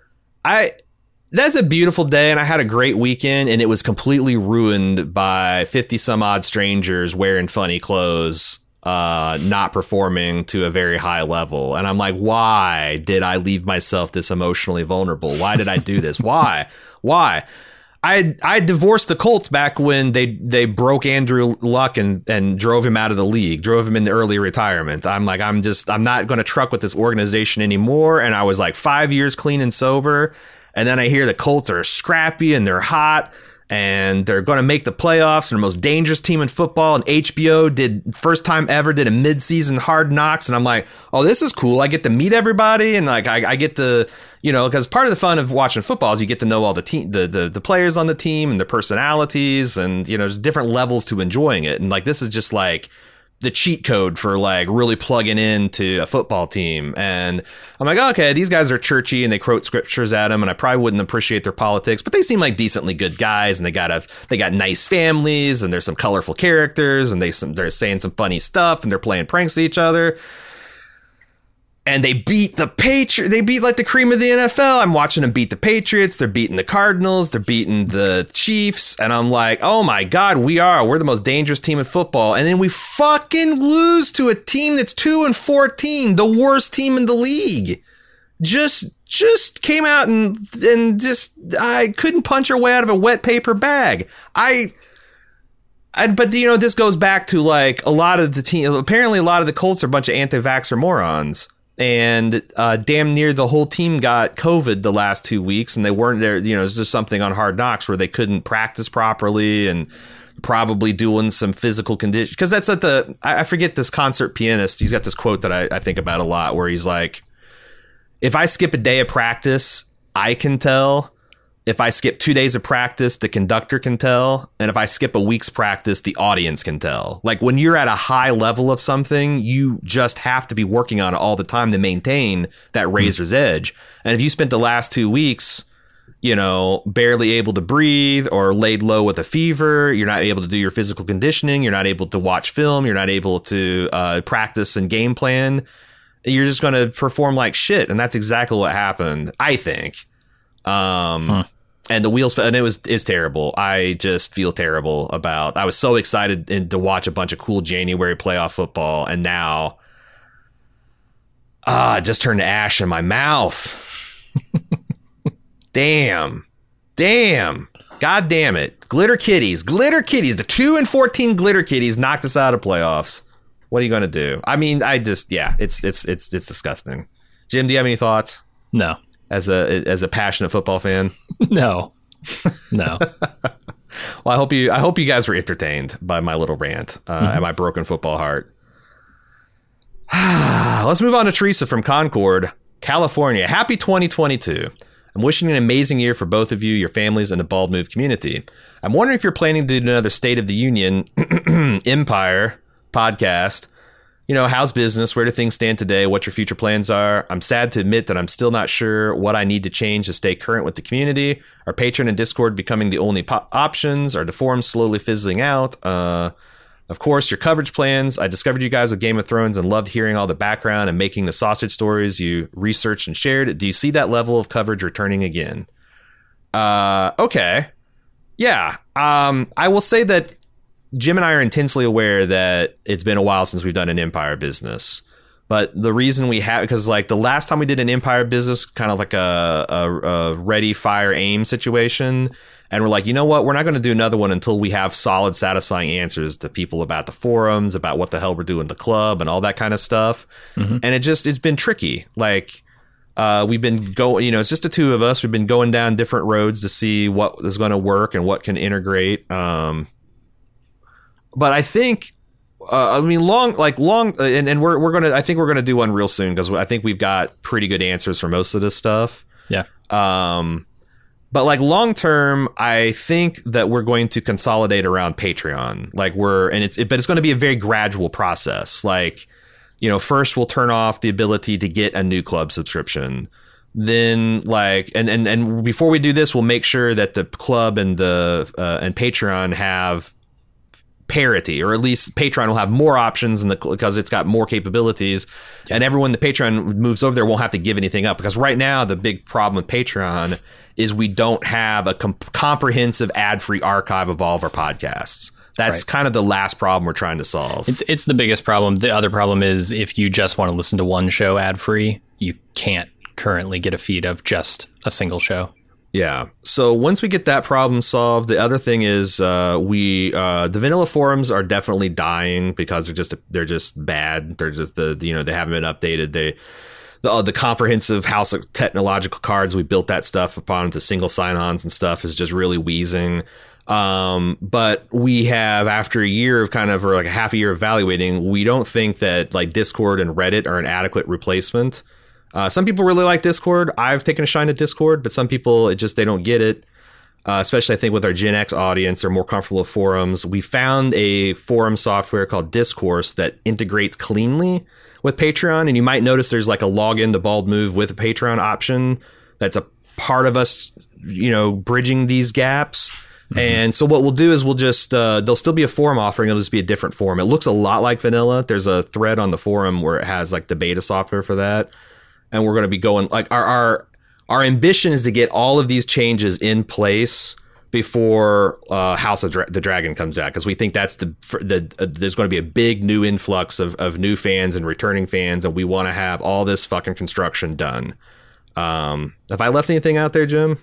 I that's a beautiful day, and I had a great weekend, and it was completely ruined by fifty some odd strangers wearing funny clothes, uh, not performing to a very high level. And I'm like, why did I leave myself this emotionally vulnerable? Why did I do this? Why? Why? I I divorced the Colts back when they they broke Andrew Luck and, and drove him out of the league, drove him into early retirement. I'm like, I'm just, I'm not going to truck with this organization anymore. And I was like five years clean and sober. And then I hear the Colts are scrappy and they're hot and they're going to make the playoffs and the most dangerous team in football. And H B O did first time ever did a midseason Hard Knocks. And I'm like, oh, this is cool. I get to meet everybody. And like, I, I get to, you know, because part of the fun of watching football is you get to know all the team, the, the the players on the team and their personalities, and you know, there's different levels to enjoying it. And like, this is just like the cheat code for like really plugging into a football team. And I'm like, okay, these guys are churchy and they quote scriptures at them, and I probably wouldn't appreciate their politics, but they seem like decently good guys, and they got a they got nice families, and there's some colorful characters, and they some they're saying some funny stuff, and they're playing pranks at each other. And they beat the Patriots. They beat like the cream of the N F L. I'm watching them beat the Patriots. They're beating the Cardinals. They're beating the Chiefs. And I'm like, oh my God, we are. We're the most dangerous team in football. And then we fucking lose to a team that's two and fourteen, the worst team in the league. Just, just came out and and just I couldn't punch our way out of a wet paper bag. I. I, but, you know, this goes back to like a lot of the team. Apparently, a lot of the Colts are a bunch of anti-vaxxer morons. And uh, damn near the whole team got COVID the last two weeks, and they weren't there. You know, it's just something on Hard Knocks where they couldn't practice properly, and probably doing some physical condition, because that's at the, I I forget this concert pianist. He's got this quote that I, I think about a lot where he's like, if I skip a day of practice, I can tell. If I skip two days of practice, the conductor can tell. And if I skip a week's practice, the audience can tell. Like when you're at a high level of something, you just have to be working on it all the time to maintain that razor's mm. edge. And if you spent the last two weeks, you know, barely able to breathe or laid low with a fever, you're not able to do your physical conditioning, you're not able to watch film, you're not able to uh, practice and game plan, you're just going to perform like shit. And that's exactly what happened, I think. Um, huh. And the wheels, and it was, it was terrible. I just feel terrible about, I was so excited in, to watch a bunch of cool January playoff football. And now, ah, it just turned to ash in my mouth. Damn. Damn. God damn it. Glitter Kitties. Glitter Kitties. The two and fourteen Glitter Kitties knocked us out of playoffs. What are you going to do? I mean, I just, yeah, it's, it's, it's, it's disgusting. Jim, do you have any thoughts? No. As a as a passionate football fan? No. No. Well, I hope you I hope you guys were entertained by my little rant uh, mm-hmm. and my broken football heart. Let's move on to Teresa from Concord, California. Happy twenty twenty-two. I'm wishing an amazing year for both of you, your families, and the Bald Move community. I'm wondering if you're planning to do another State of the Union Empire podcast. You know, how's business? Where do things stand today? What your future plans are? I'm sad to admit that I'm still not sure what I need to change to stay current with the community. Are Patreon and Discord becoming the only po- options? Are the forums slowly fizzling out? Uh, of course, your coverage plans. I discovered you guys with Game of Thrones and loved hearing all the background and making the sausage stories you researched and shared. Do you see that level of coverage returning again? Uh, okay. Yeah. Um, I will say that Jim and I are intensely aware that it's been a while since we've done an Empire business. But the reason we have, because like the last time we did an Empire business, kind of like a, a, a ready, fire, aim situation. And we're like, you know what? We're not going to do another one until we have solid, satisfying answers to people about the forums, about what the hell we're doing at the club and all that kind of stuff. Mm-hmm. And it just, it's been tricky. Like, uh, we've been going, you know, it's just the two of us. We've been going down different roads to see what is going to work and what can integrate. Um, But I think, uh, I mean, long, like long, uh, and, and we're we're gonna. I think we're gonna do one real soon because I think we've got pretty good answers for most of this stuff. Yeah. Um, but like long term, I think that we're going to consolidate around Patreon. Like we're, and it's, it, but it's going to be a very gradual process. Like, you know, first we'll turn off the ability to get a new club subscription. Then like, and and and before we do this, we'll make sure that the club and the uh, and Patreon have parity, or at least Patreon will have more options in the, because it's got more capabilities. Yeah. And everyone the Patreon moves over there won't have to give anything up, because right now the big problem with Patreon is we don't have a com- comprehensive ad-free archive of all of our podcasts. That's right. Kind of the last problem we're trying to solve. It's it's the biggest problem. The other problem is if you just want to listen to one show ad-free, you can't currently get a feed of just a single show. Yeah. So once we get that problem solved, the other thing is uh, we uh, the vanilla forums are definitely dying because they're just they're just bad. They're just the you know they haven't been updated. They the uh, the comprehensive house of technological cards, we built that stuff upon the single sign-ons and stuff is just really wheezing. Um, but we have, after a year of kind of or like a half a year evaluating, we don't think that like Discord and Reddit are an adequate replacement. Uh, some people really like Discord. I've taken a shine at Discord, but some people, it just, they don't get it. Uh, especially, I think, with our Gen X audience, they're more comfortable with forums. We found a forum software called Discourse that integrates cleanly with Patreon. And you might notice there's like a login to Bald Move with a Patreon option. That's a part of us, you know, bridging these gaps. Mm-hmm. And so what we'll do is we'll just, uh, there'll still be a forum offering. It'll just be a different forum. It looks a lot like vanilla. There's a thread on the forum where it has like the beta software for that. And we're going to be going like our, our our ambition is to get all of these changes in place before uh, House of Dra- the Dragon comes out, because we think that's the, the uh, there's going to be a big new influx of, of new fans and returning fans, and we want to have all this fucking construction done. Um, have I left anything out there, Jim?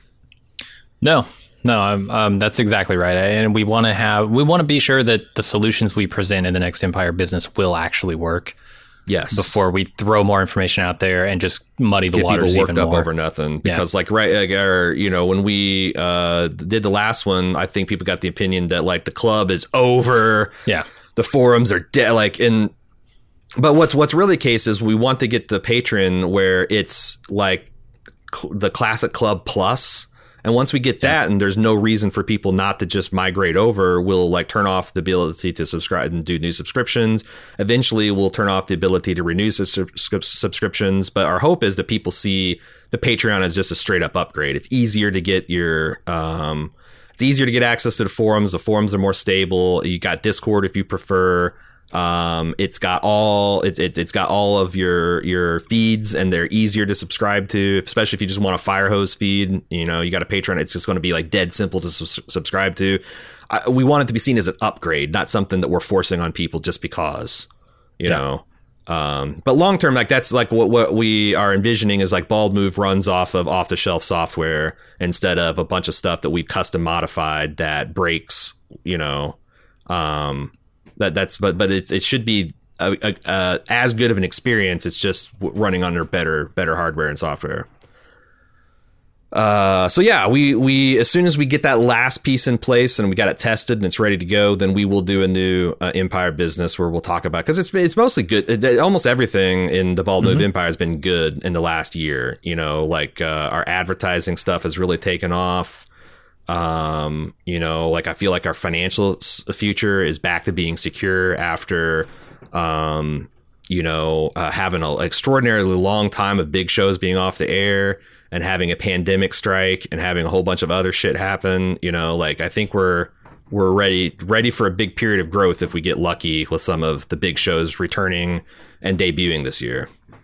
No, no, um, um, that's exactly right. And we want to have we want to be sure that the solutions we present in the next Empire business will actually work. Yes. Before we throw more information out there and just muddy the Get waters people worked even up more. over nothing. Because, yeah. like, right, like, or, you know, when we uh, did the last one, I think people got the opinion that, like, the club is over. Yeah. The forums are dead. Like, and, but what's what's really the case is we want to get the Patreon where it's like cl- the Classic Club Plus. And once we get that, yeah. and there's no reason for people not to just migrate over, we'll like turn off the ability to subscribe and do new subscriptions. Eventually, we'll turn off the ability to renew sub- subscriptions. But our hope is that people see the Patreon as just a straight up upgrade. It's easier to get your, um, it's easier to get access to the forums. The forums are more stable. You got Discord if you prefer. Um, it's got all it, it, it's got all of your your feeds, and they're easier to subscribe to, especially if you just want a Firehose feed. You know, you got a Patreon, it's just going to be like dead simple to su- subscribe to. I, we want it to be seen as an upgrade, not something that we're forcing on people just because, you yeah. know. Um, but long term, like that's like what what we are envisioning is like Bald Move runs off of off the shelf software instead of a bunch of stuff that we've custom modified that breaks, you know. Um, That that's but but it's it should be a, a, a, as good of an experience. It's just running under better better hardware and software. Uh, so yeah, we we as soon as we get that last piece in place and we got it tested and it's ready to go, then we will do a new uh, Empire business where we'll talk about, because it's it's mostly good. It, it, almost everything in the Bald Move mm-hmm. Empire has been good in the last year. You know, like uh, our advertising stuff has really taken off. Um, you know, like I feel like our financial future is back to being secure after, um, you know, uh, having an extraordinarily long time of big shows being off the air and having a pandemic strike and having a whole bunch of other shit happen. You know, like I think we're we're ready ready for a big period of growth if we get lucky with some of the big shows returning and debuting this year.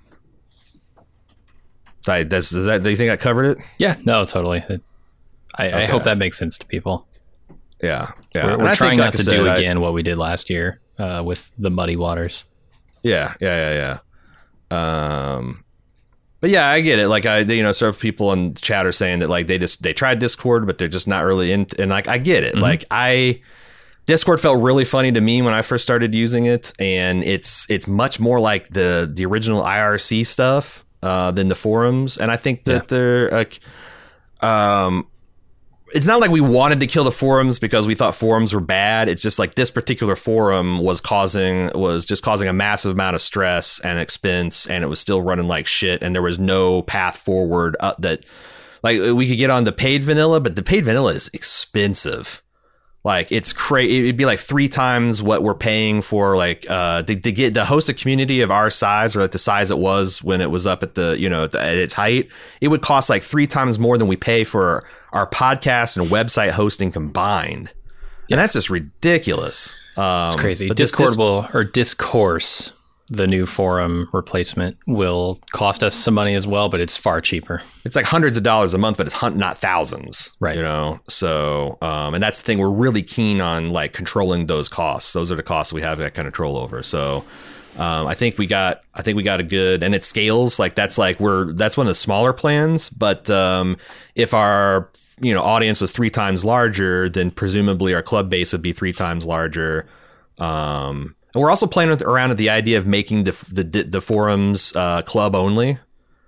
Does, does that, do you think I covered it? Yeah, no, totally. It, I, okay. I hope that makes sense to people. Yeah, yeah. We're, we're trying not to said, do again I, what we did last year uh, with the muddy waters. Yeah, yeah, yeah, yeah. Um, but yeah, I get it. Like I, you know, some people in chat are saying that like they just they tried Discord, but they're just not really in. And like I get it. Mm-hmm. Like I, Discord felt really funny to me when I first started using it, and it's it's much more like the the original I R C stuff uh, than the forums. And I think that yeah. they're like, um. It's not like we wanted to kill the forums because we thought forums were bad. It's just like this particular forum was causing was just causing a massive amount of stress and expense, and it was still running like shit. And there was no path forward uh, that like we could get on the paid vanilla, but the paid vanilla is expensive. Like it's crazy. It'd be like three times what we're paying for like uh, to, to get to host a community of our size, or like the size it was when it was up at the, you know, at, the, at its height. It would cost like three times more than we pay for our podcast and website hosting combined. Yeah. And that's just ridiculous. Um, it's crazy. But Discordable dis- or Discourse, the new forum replacement, will cost us some money as well, but it's far cheaper. It's like hundreds of dollars a month, but it's hun- not thousands, right? You know, so um, and that's the thing. We're really keen on like controlling those costs. Those are the costs we have that kind of control over. So um, I think we got, I think we got a good, and it scales. Like that's like we're that's one of the smaller plans. But um, if our you know audience was three times larger, then presumably our club base would be three times larger. Um, And we're also playing with, around with the idea of making the the, the forums uh, club only.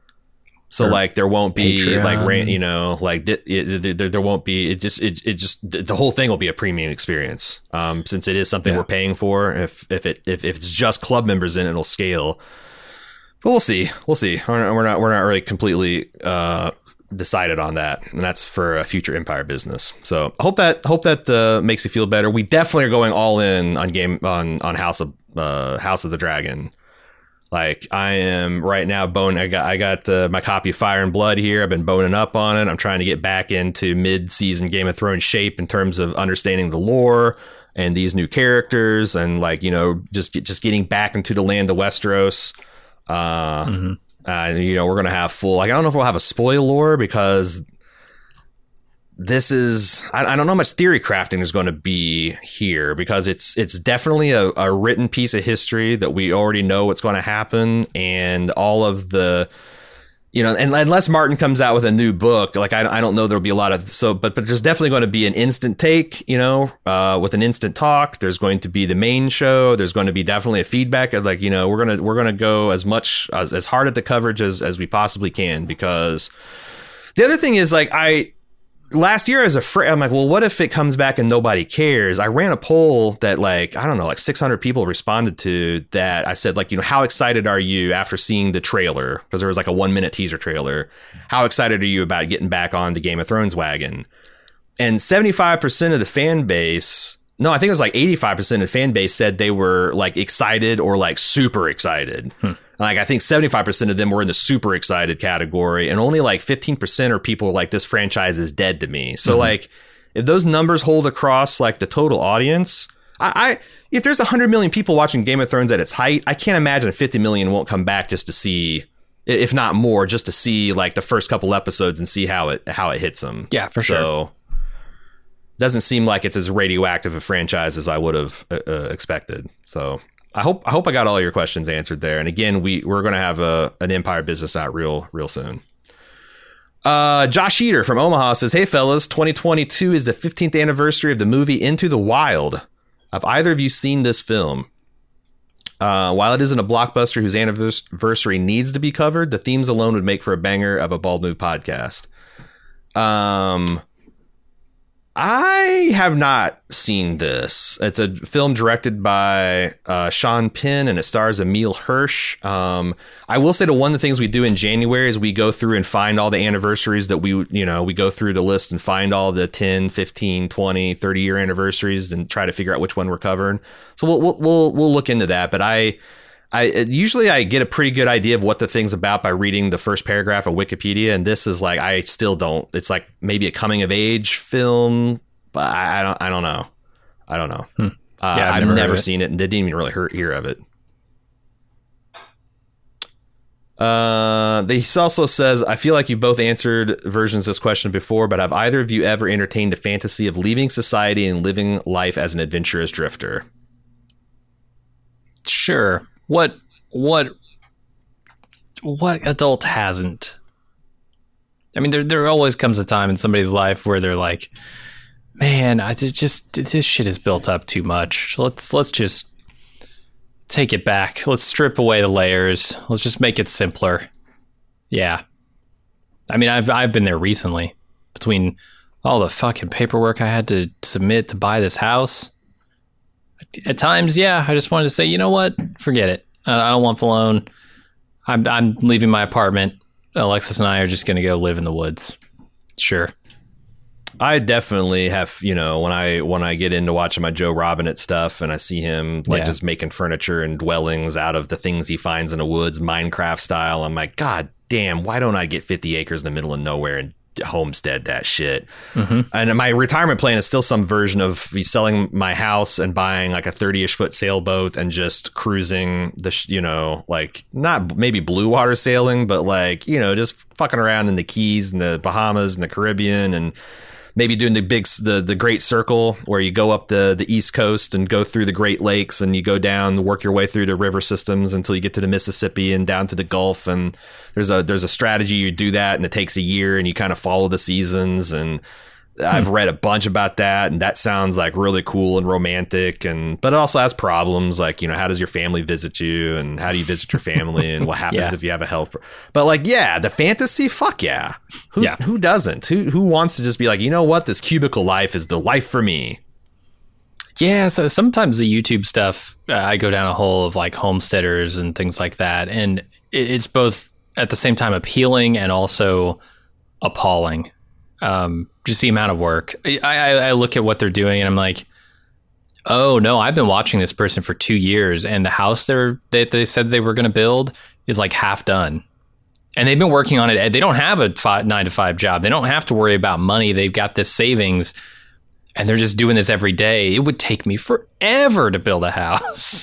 So or like there won't be Patreon. like you know like it, it, there, there won't be it just it, it just the whole thing will be a premium experience. Um, since it is something yeah. we're paying for. If if it if, if it's just club members in, it'll scale. But we'll see. We'll see. We're, we're not we're not really completely uh, decided on that, and that's for a future Empire business. So I hope that hope that uh, makes you feel better. We definitely are going all in on game on on House of uh, House of the Dragon. Like I am right now bone. I got I got uh, my copy of Fire and Blood here. I've been boning up on it. I'm trying to get back into mid-season Game of Thrones shape in terms of understanding the lore and these new characters, and like you know just just getting back into the land of Westeros. Uh, mm-hmm. Uh, you know, we're going to have full, like, I don't know if we'll have a spoil lore because this is, I, I don't know how much theory crafting is going to be here, because it's, it's definitely a, a written piece of history that we already know what's going to happen. And all of the, you know, and unless Martin comes out with a new book, like I, I don't know, there'll be a lot of so, but but there's definitely going to be an instant take, you know, uh, with an instant talk. There's going to be the main show. There's going to be definitely a feedback of like, you know, we're gonna we're gonna go as much as, as hard at the coverage as as we possibly can, because the other thing is like I. Last year, I was afraid. I'm like, well, what if it comes back and nobody cares? I ran a poll that, like, I don't know, like six hundred people responded to that. I said, like, you know, how excited are you after seeing the trailer? Because there was like a one minute teaser trailer. How excited are you about getting back on the Game of Thrones wagon? And seventy-five percent of the fan base, no, I think it was like eighty-five percent of the fan base said they were like excited or like super excited. Hmm. Like, I think seventy-five percent of them were in the super excited category, and only like fifteen percent are people like, this franchise is dead to me. So mm-hmm. like, if those numbers hold across like the total audience, I, I if there's one hundred million people watching Game of Thrones at its height, I can't imagine fifty million won't come back just to see, if not more, just to see like the first couple episodes and see how it how it hits them. Yeah, for so, sure. Doesn't seem like it's as radioactive a franchise as I would have uh, expected. So I hope I hope I got all your questions answered there. And again, we we're going to have a an Empire business out real real soon. Uh, Josh Eater from Omaha says, "Hey fellas, twenty twenty-two is the fifteenth anniversary of the movie Into the Wild. Have either of you seen this film? Uh, while it isn't a blockbuster whose anniversary needs to be covered, the themes alone would make for a banger of a Bald Move podcast." Um. I have not seen this. It's a film directed by uh, Sean Penn, and it stars Emile Hirsch. Um, I will say that one of the things we do in January is we go through and find all the anniversaries that we, you know, we go through the list and find all the ten, fifteen, twenty, thirty year anniversaries and try to figure out which one we're covering. So we'll we'll we'll, we'll look into that. But I. I usually I get a pretty good idea of what the thing's about by reading the first paragraph of Wikipedia, and this is like I still don't. It's like maybe a coming of age film, but I, I don't. I don't know. I don't know. Hmm. Uh, yeah, I've, I've never, never seen it and didn't even really hear, hear of it. Uh, he also says, "I feel like you've both answered versions of this question before, but have either of you ever entertained the fantasy of leaving society and living life as an adventurous drifter?" Sure. What what what adult hasn't? I mean, there there always comes a time in somebody's life where they're like, "Man, I just this shit is built up too much. Let's let's just take it back. Let's strip away the layers. Let's just make it simpler." Yeah. I mean, I've I've been there recently, between all the fucking paperwork I had to submit to buy this house. At times, yeah, I just wanted to say, you know what? Forget it. I don't want the loan. I'm I'm leaving my apartment. Alexis and I are just going to go live in the woods. Sure. I definitely have, you know, when I when I get into watching my Joe Robinette stuff and I see him like yeah. just making furniture and dwellings out of the things he finds in the woods, Minecraft style, I'm like, God damn, why don't I get fifty acres in the middle of nowhere and homestead that shit? Mm-hmm. And my retirement plan is still some version of selling my house and buying like a thirty-ish foot sailboat and just cruising the, sh- you know, like not maybe blue water sailing, but like, you know, just fucking around in the Keys and the Bahamas and the Caribbean, and maybe doing the big, the, the Great Circle where you go up the, the East Coast and go through the Great Lakes and you go down, work your way through the river systems until you get to the Mississippi and down to the Gulf. And there's a there's a strategy. You do that and it takes a year and you kind of follow the seasons. And I've read a bunch about that, and that sounds like really cool and romantic, and but it also has problems like, you know, how does your family visit you, and how do you visit your family, and what happens yeah. if you have a health pro- but like, yeah, the fantasy, fuck yeah. Who, yeah. who doesn't? Who who wants to just be like, you know what, this cubicle life is the life for me? Yeah, so sometimes the YouTube stuff, uh, I go down a hole of like homesteaders and things like that, and it's both at the same time appealing and also appalling. Um, just the amount of work. I, I, I look at what they're doing and I'm like, oh no, I've been watching this person for two years and the house they're, that they said they were going to build is like half done. And they've been working on it. They don't have a five, nine to five job. They don't have to worry about money. They've got this savings and they're just doing this every day. It would take me forever to build a house.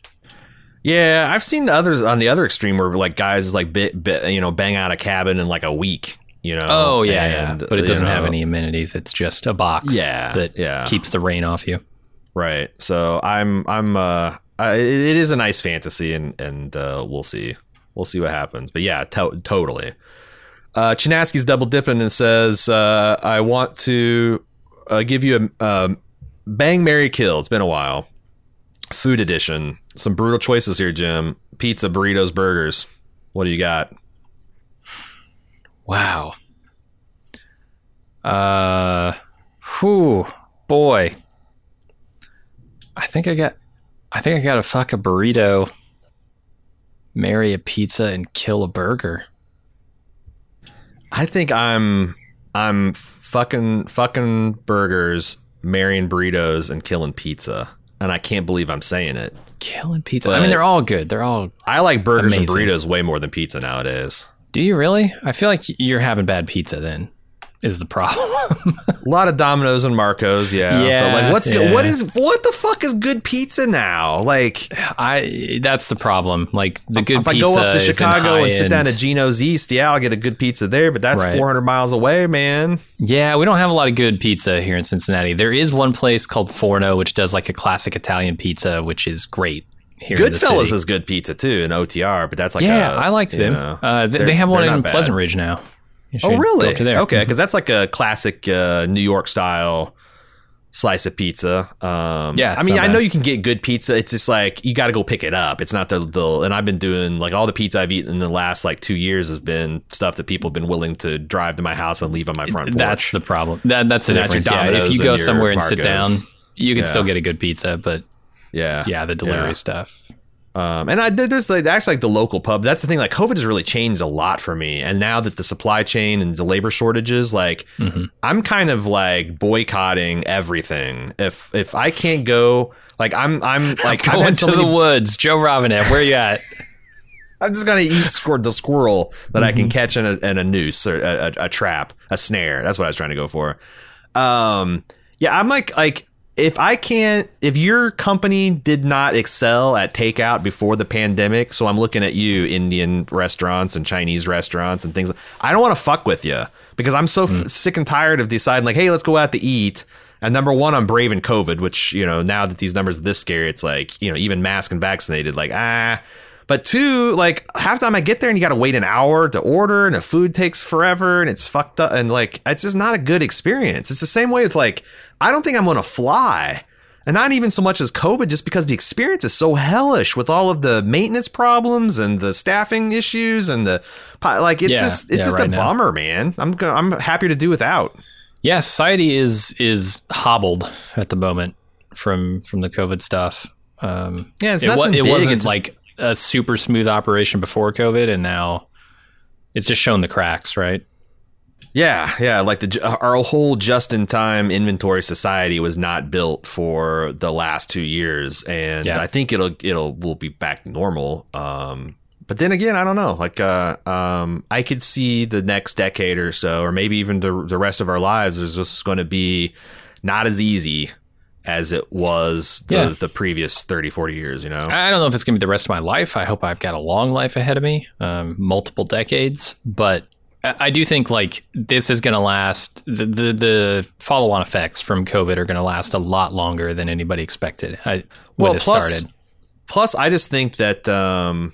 Yeah, I've seen the others on the other extreme where like guys like bit, bit, you know, bang out a cabin in like a week. You know, oh yeah, and, yeah, but it doesn't you know, have any amenities. It's just a box yeah, that yeah. keeps the rain off you. Right. So I'm, I'm, uh, I, it is a nice fantasy, and and uh, we'll see. we'll see what happens. But yeah, to- totally. Uh, Chinaski's double dipping and says, uh, I want to uh, give you a uh, Bang, Marry, Kill. It's been a while. Food edition. Some brutal choices here, Jim. Pizza, burritos, burgers. What do you got? Wow. Uh, whew, boy. I think I got, I think I got to fuck a burrito, marry a pizza, and kill a burger. I think I'm, I'm fucking, fucking burgers, marrying burritos, and killing pizza. And I can't believe I'm saying it. Killing pizza. But I mean, they're all good. They're all. I like burgers amazing. and burritos way more than pizza nowadays. Do you really? I feel like you're having bad pizza then. Is the problem. A lot of Domino's and Marco's, yeah. Yeah, but like, what's yeah. good? What is what the fuck is good pizza now? Like, I that's the problem. Like the good if I pizza go up to is in Chicago and sit down high-end- at Gino's East, yeah, I'll get a good pizza there. But that's Right. four hundred miles away, man. Yeah, we don't have a lot of good pizza here in Cincinnati. There is one place called Forno, which does like a classic Italian pizza, which is great. Here in the Goodfellas city. is good pizza too, in O T R. But that's like, yeah, a, I liked you them. know, Uh, they, they're- they have one they're in not bad. Pleasant Ridge now. You Oh, should really? Go up to there. Okay, because that's like a classic uh, New York style slice of pizza. Um, Yeah, I it's mean, not I know bad. you can get good pizza. It's just like you got to go pick it up. It's not the, the and I've been doing like all the pizza I've eaten in the last like two years has been stuff that people have been willing to drive to my house and leave on my front porch. That's the problem. That that's the And that's your difference. Yeah, if Domino's you go and your somewhere and sit down, Margot's. you can Yeah. still get a good pizza. But yeah, yeah, the delivery Yeah. stuff. Um, and I there's like actually like the local pub. That's the thing. Like COVID has really changed a lot for me. And now that the supply chain and the labor shortages, like Mm-hmm. I'm kind of like boycotting everything. If if I can't go, like I'm I'm like I've Going had to so the many, woods, Joe Robinette. Where you at? I'm just gonna eat squir- the squirrel that I Mm-hmm. can catch in a, in a noose or a, a, a trap, a snare. That's what I was trying to go for. Um, yeah, I'm like like. If I can't, if your company did not excel at takeout before the pandemic, so I'm looking at you, Indian restaurants and Chinese restaurants and things, I don't want to fuck with you because I'm so f- sick and tired of deciding like, hey, let's go out to eat. And number one, I'm braving COVID, which, you know, now that these numbers are this scary, it's like, you know, even masked and vaccinated, like, ah. But two, like half the time I get there and you got to wait an hour to order and the food takes forever and it's fucked up. And like, it's just not a good experience. It's the same way with like, I don't think I'm going to fly. And not even so much as COVID, just because the experience is so hellish with all of the maintenance problems and the staffing issues and the like. It's Yeah, just it's yeah, just right a now. bummer, man. I'm go- I'm happy to do without. Yeah, society is is hobbled at the moment from from the COVID stuff. Um, Yeah, it's it, wa- nothing it big, wasn't it's just- like a super smooth operation before COVID, and now it's just shown the cracks, right? Yeah, yeah. Like the our whole just-in-time inventory society was not built for the last two years, and Yeah. I think it'll it'll will be back to normal. Um, but then again, I don't know. Like, uh, um, I could see the next decade or so, or maybe even the the rest of our lives, is just going to be not as easy as it was the, Yeah. the previous thirty, forty years. You know? I don't know if it's going to be the rest of my life. I hope I've got a long life ahead of me, um, multiple decades, but I I do think like this is going to last. The, the the follow-on effects from COVID are going to last a lot longer than anybody expected. I, when Well, it plus, started. plus, I just think that, um,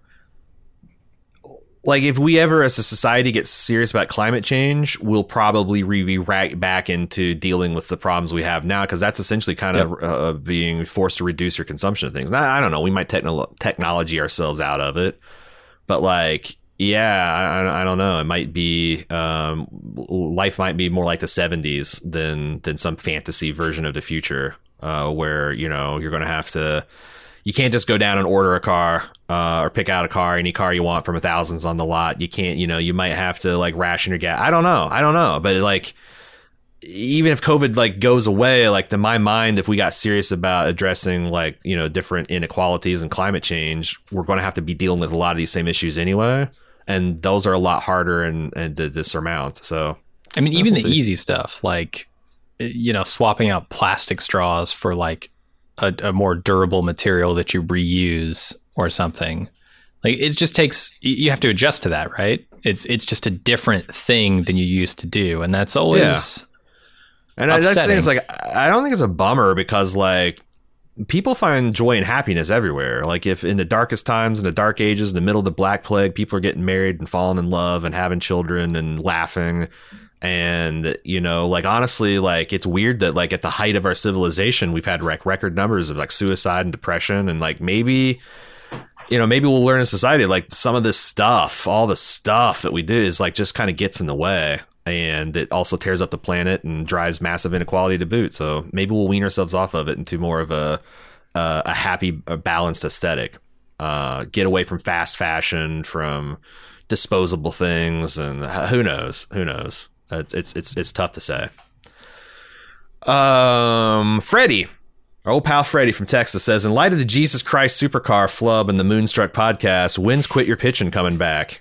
like, if we ever, as a society, get serious about climate change, we'll probably re- be right back into dealing with the problems we have now, because that's essentially kind of Yep. uh, being forced to reduce your consumption of things. Now, I don't know. We might techno- technology ourselves out of it, but like. Yeah, I, I don't know. It might be um, life might be more like the seventies than than some fantasy version of the future, uh, where you know you're going to have to. You can't just go down and order a car uh, or pick out a car, any car you want from a thousands on the lot. You can't. You know, you might have to like ration your gas. I don't know. I don't know. But like, even if COVID like goes away, like to my mind, if we got serious about addressing like you know different inequalities and climate change, we're going to have to be dealing with a lot of these same issues anyway. And those are a lot harder and, and to, to surmount. So, I mean, even we'll the see. easy stuff, like, you know, swapping out plastic straws for like a, a more durable material that you reuse or something. Like, it just takes, you have to adjust to that, right? It's it's just a different thing than you used to do. And that's always and I, that's the thing upsetting. is like, I don't think it's a bummer because like people find joy and happiness everywhere. Like if in the darkest times, in the dark ages, in the middle of the Black Plague, people are getting married and falling in love and having children and laughing. And, you know, like, honestly, like, it's weird that, like, at the height of our civilization, we've had rec- record numbers of, like, suicide and depression. And, like, maybe, you know, maybe we'll learn in society, like, some of this stuff, all the stuff that we do is, like, just kind of gets in the way. And it also tears up the planet and drives massive inequality to boot. So maybe we'll wean ourselves off of it into more of a uh, a happy, a balanced aesthetic. Uh, get away from fast fashion, from disposable things, and who knows? Who knows? It's it's it's, it's tough to say. Um, Freddie, our old pal Freddie from Texas says, in light of the Jesus Christ supercar flub and the Moonstruck podcast, when's Quit Your Pitching coming back?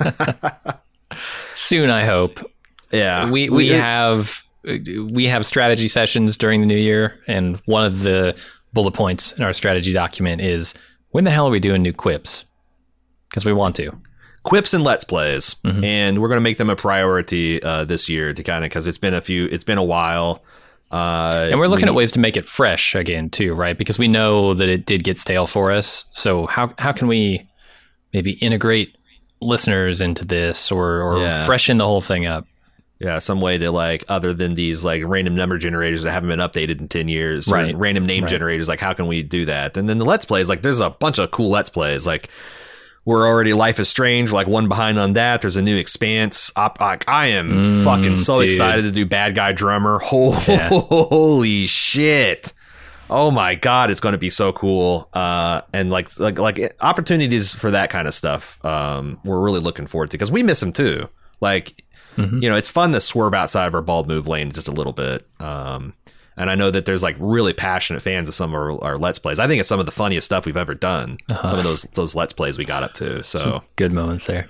Soon, I hope. Yeah, we we, we have we have strategy sessions during the new year, and one of the bullet points in our strategy document is, when the hell are we doing new quips? Because we want to. Quips and Let's Plays, mm-hmm. and we're going to make them a priority uh, this year to kind of, because it's been a few, it's been a while. Uh, and we're looking we, at ways to make it fresh again too, right? Because we know that it did get stale for us. So how how can we maybe integrate listeners into this, or, or yeah. freshen the whole thing up? Yeah, some way to, like, other than these, like, random number generators that haven't been updated in ten years, right? Or random name right. generators, like, how can we do that? And then the Let's Plays, like, there's a bunch of cool Let's Plays, like, we're already Life is Strange, like, one behind on that. There's a new Expanse. I, I, I am mm, fucking so dude. excited to do Bad Guy Drummer. Oh, yeah. Holy shit. Oh my God, it's going to be so cool. Uh, and like, like, like opportunities for that kind of stuff. Um, we're really looking forward to, because we miss them too. Like, mm-hmm. you know, it's fun to swerve outside of our bald move lane just a little bit. Um, and I know that there's, like, really passionate fans of some of our, our Let's Plays. I think it's some of the funniest stuff we've ever done. Uh-huh. Some of those those Let's Plays we got up to. So some good moments there.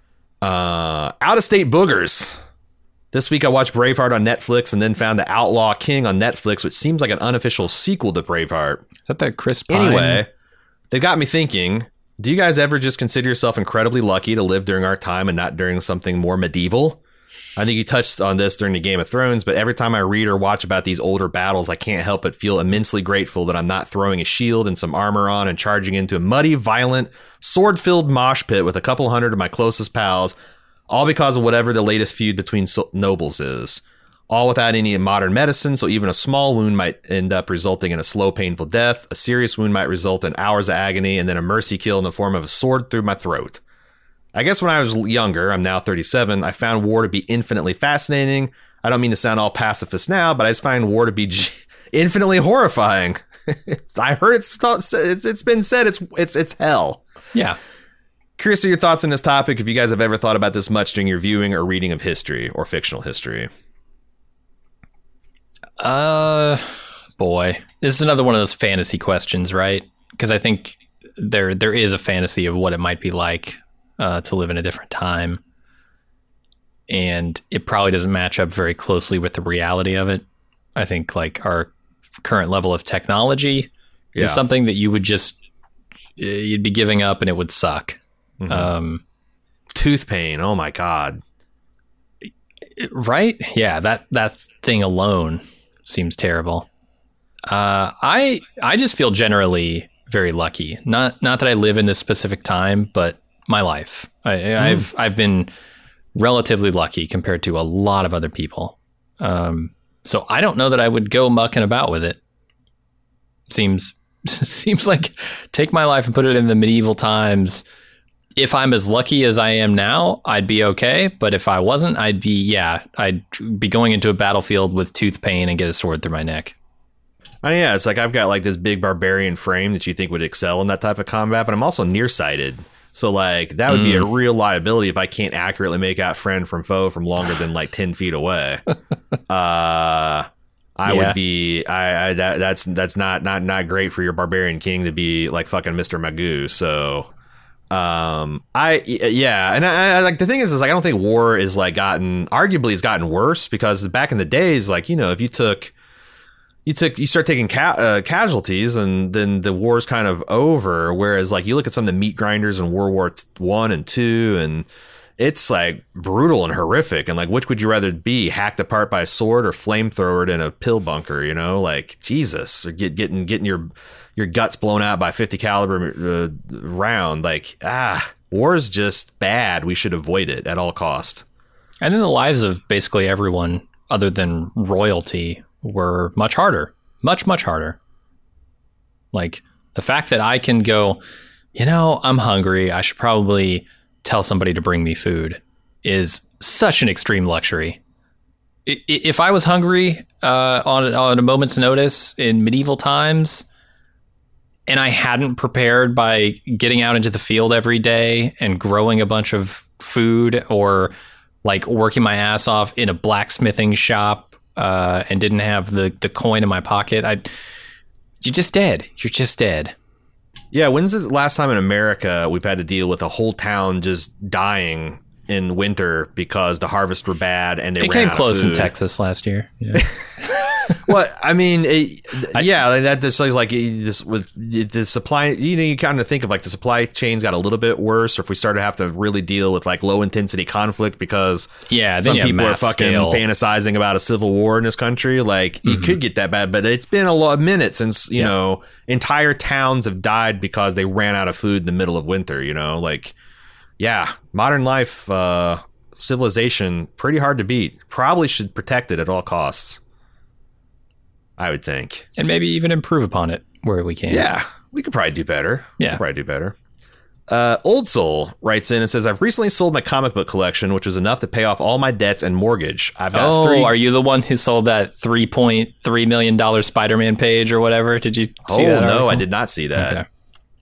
Uh, out of state boogers. This week I watched Braveheart on Netflix and then found The Outlaw King on Netflix, which seems like an unofficial sequel to Braveheart. Is that the Chris Pine? Anyway, they got me thinking, do you guys ever just consider yourself incredibly lucky to live during our time and not during something more medieval? I think you touched on this during the Game of Thrones, but every time I read or watch about these older battles, I can't help but feel immensely grateful that I'm not throwing a shield and some armor on and charging into a muddy, violent, sword-filled mosh pit with a couple hundred of my closest pals, all because of whatever the latest feud between so- nobles is. All without any modern medicine, so even a small wound might end up resulting in a slow, painful death. A serious wound might result in hours of agony, and then a mercy kill in the form of a sword through my throat. I guess when I was younger, I'm now thirty-seven, I found war to be infinitely fascinating. I don't mean to sound all pacifist now, but I just find war to be g- infinitely horrifying. I heard it's, it's it's been said it's it's it's hell. Yeah. Curious to your thoughts on this topic, if you guys have ever thought about this much during your viewing or reading of history or fictional history. Uh, boy, this is another one of those fantasy questions, right? Because I think there there is a fantasy of what it might be like uh, to live in a different time, and it probably doesn't match up very closely with the reality of it. I think, like, our current level of technology yeah. is something that you would just you'd be giving up, and it would suck. Mm-hmm. Um, Tooth pain. Oh my God. Right? Yeah, that that thing alone seems terrible. Uh, I I just feel generally very lucky. Not not that I live in this specific time, but my life. I, mm. I've I've been relatively lucky compared to a lot of other people. Um, so I don't know that I would go mucking about with it. Seems seems like take my life and put it in the medieval times. If I'm as lucky as I am now, I'd be okay. But if I wasn't, I'd be, yeah, I'd be going into a battlefield with tooth pain and get a sword through my neck. I mean, yeah, it's like I've got like this big barbarian frame that you think would excel in that type of combat, but I'm also nearsighted. So like that would mm. be a real liability if I can't accurately make out friend from foe from longer than like ten feet away. uh, I yeah. would be, I, I that, that's that's not not not great for your barbarian king to be like fucking Mister Magoo. So. Um, I, yeah. And I, I like the thing is, is like, I don't think war is like gotten, arguably it's gotten worse because back in the days, like, you know, if you took, you took, you start taking ca- uh, casualties and then the war's kind of over. Whereas like you look at some of the meat grinders in World War One and two and, it's like brutal and horrific. And like, which would you rather be, hacked apart by a sword or flamethrowered in a pill bunker? You know, like Jesus, or get, getting getting your your guts blown out by fifty caliber uh, round. Like ah, war is just bad. We should avoid it at all cost. And then the lives of basically everyone other than royalty were much harder, much much harder. Like the fact that I can go, you know, I'm hungry. I should probably tell somebody to bring me food is such an extreme luxury. If I was hungry uh, on, on a moment's notice in medieval times and I hadn't prepared by getting out into the field every day and growing a bunch of food or like working my ass off in a blacksmithing shop uh, and didn't have the, the coin in my pocket, I you're just dead. You're just dead. Yeah, when's the last time in America we've had to deal with a whole town just dying in winter because the harvests were bad and they it ran came out close of food? in Texas last year. Yeah. Well, I mean, it, yeah, that just is like this with the supply. You know, you kind of think of like the supply chains got a little bit worse, or if we started to have to really deal with like low intensity conflict because yeah, some then people are fucking scale. fantasizing about a civil war in this country. Like mm-hmm. it could get that bad, but it's been a lot of minutes since you yeah. know entire towns have died because they ran out of food in the middle of winter. You know, like yeah, modern life, uh, civilization, pretty hard to beat. Probably should protect it at all costs. I would think. And maybe even improve upon it where we can. Yeah, we could probably do better. Yeah. We could probably do better. Uh, Old Soul writes in and says, I've recently sold my comic book collection, which was enough to pay off all my debts and mortgage. I've got oh, three. Are you the one who sold that three point three million dollars Spider-Man page or whatever? Did you see oh, that? Oh, no, article? I did not see that. Okay.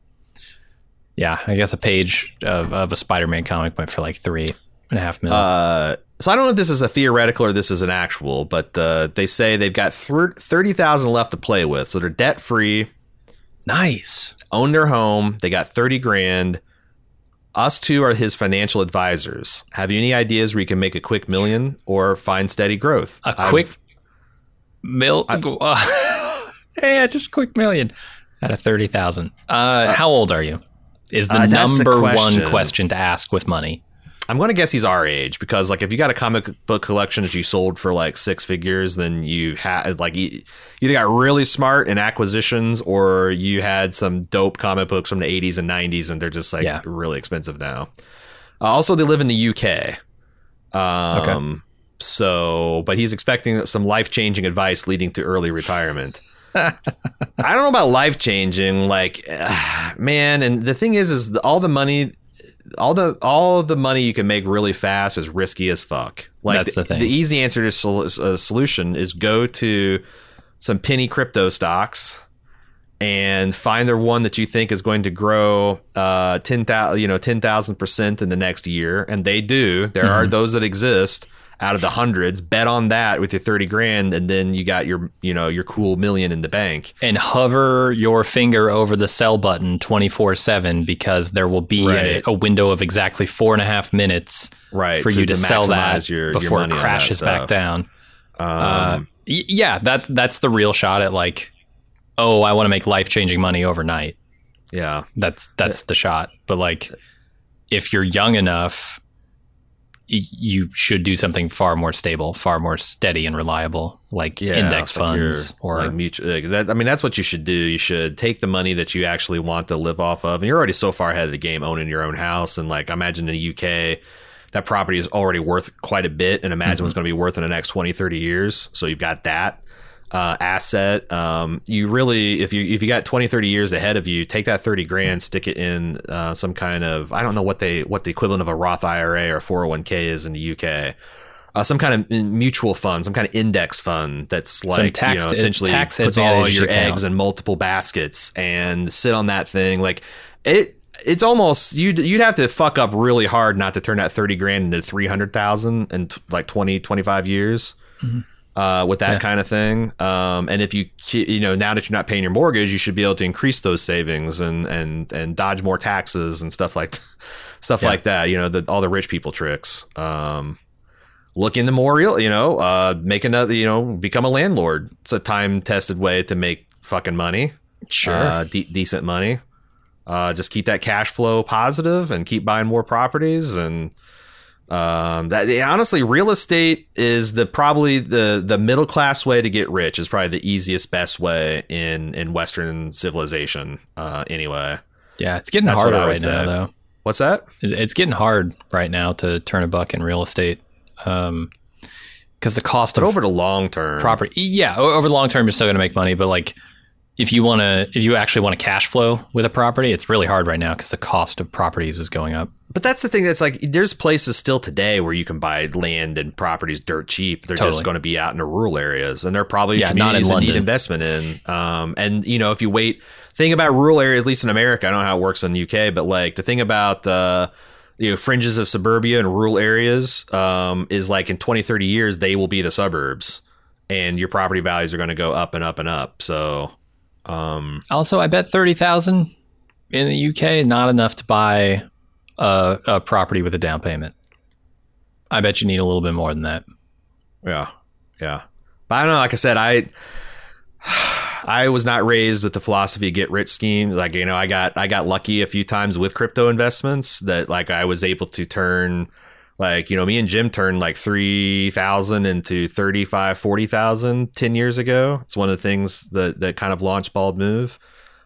Yeah, I guess a page of, of a Spider-Man comic went for like three and a half million. Uh, so I don't know if this is a theoretical or this is an actual, but uh, they say they've got thirty thousand left to play with. So they're debt free. Nice. Own their home. They got thirty grand. Us two are his financial advisors. Have you any ideas where you can make a quick million or find steady growth? A I've, quick mil? Uh, yeah, just quick million out of thirty thousand. Uh, uh, how old are you? Is the uh, number the question. one question to ask with money. I'm going to guess he's our age because, like, if you got a comic book collection that you sold for like six figures, then you had like you either got really smart in acquisitions or you had some dope comic books from the eighties and nineties, and they're just like yeah. really expensive now. Uh, also, they live in the U K. Um, okay. So, but he's expecting some life changing advice leading to early retirement. I don't know about life changing, like, uh, man. And the thing is, is the, all the money. All the all the money you can make really fast is risky as fuck. Like That's the, the, thing. the easy answer to sol- a solution is go to some penny crypto stocks and find the one that you think is going to grow uh, ten thousand you know ten thousand percent in the next year, and they do. There mm-hmm. are those that exist out of the hundreds. Bet on that with your thirty grand, and then you got your you know your cool million in the bank. And hover your finger over the sell button twenty-four seven because there will be right. a, a window of exactly four and a half minutes right. for so you to, to sell that your, before your it crashes back down. Um, uh, y- yeah, that that's the real shot at like, oh, I want to make life changing money overnight. Yeah, that's that's the shot. But like, if you're young enough, you should do something far more stable, far more steady and reliable, like yeah, index like funds or like mutual. Like that, I mean, that's what you should do. You should take the money that you actually want to live off of, and you're already so far ahead of the game owning your own house. And like, I imagine in the U K, that property is already worth quite a bit, and imagine mm-hmm. what's going to be worth in the next twenty, thirty years. So you've got that uh, asset. Um, you really, if you if you got twenty, thirty years ahead of you, take that thirty grand, stick it in uh, some kind of, I don't know what they what the equivalent of a Roth I R A or four oh one k is in the U K. Uh, some kind of mutual fund, some kind of index fund that's like tax, you know, essentially tax puts all your account. eggs in multiple baskets and sit on that thing. Like it, it's almost you'd you'd have to fuck up really hard not to turn that thirty grand into three hundred thousand in t- like twenty, twenty-five years. Mm-hmm. Uh, with that yeah. kind of thing. Um, and if you, you know, now that you're not paying your mortgage, you should be able to increase those savings and, and, and dodge more taxes and stuff like, stuff yeah. like that. You know, the, all the rich people tricks. Um, look into more real, you know, uh, make another, you know, become a landlord. It's a time tested way to make fucking money. Sure. Uh, de- decent money. Uh, just keep that cash flow positive and keep buying more properties and, Um, that honestly, real estate is the probably the the middle class way to get rich. Is probably the easiest, best way in in Western civilization. Uh, anyway, Yeah, it's getting That's harder what I would right now, say. though. what's that? It- It's getting hard right now to turn a buck in real estate, um, because the cost But of over the long term, property. Yeah, o- over the long term, you're still going to make money, but like if you want to, if you actually want to cash flow with a property, it's really hard right now because the cost of properties is going up. But that's the thing. That's like there's places still today where you can buy land and properties dirt cheap. They're Totally. just going to be out in the rural areas, and they're probably Yeah, not in communities that need London. investment in. Um, and you know, if you wait, thing about rural areas, at least in America, I don't know how it works in the U K, but like the thing about uh, you know fringes of suburbia and rural areas um, is like in twenty, thirty years they will be the suburbs, and your property values are going to go up and up and up. So. Um, Also, I bet thirty thousand in the U K not enough to buy a, a property with a down payment. I bet you need a little bit more than that. Yeah, yeah. But I don't know. Like I said, I I was not raised with the philosophy of get rich scheme. Like you know, I got I got lucky a few times with crypto investments that like I was able to turn. Like, you know, me and Jim turned like three thousand into thirty-five, forty thousand ten years ago. It's one of the things that, that kind of launched Bald Move.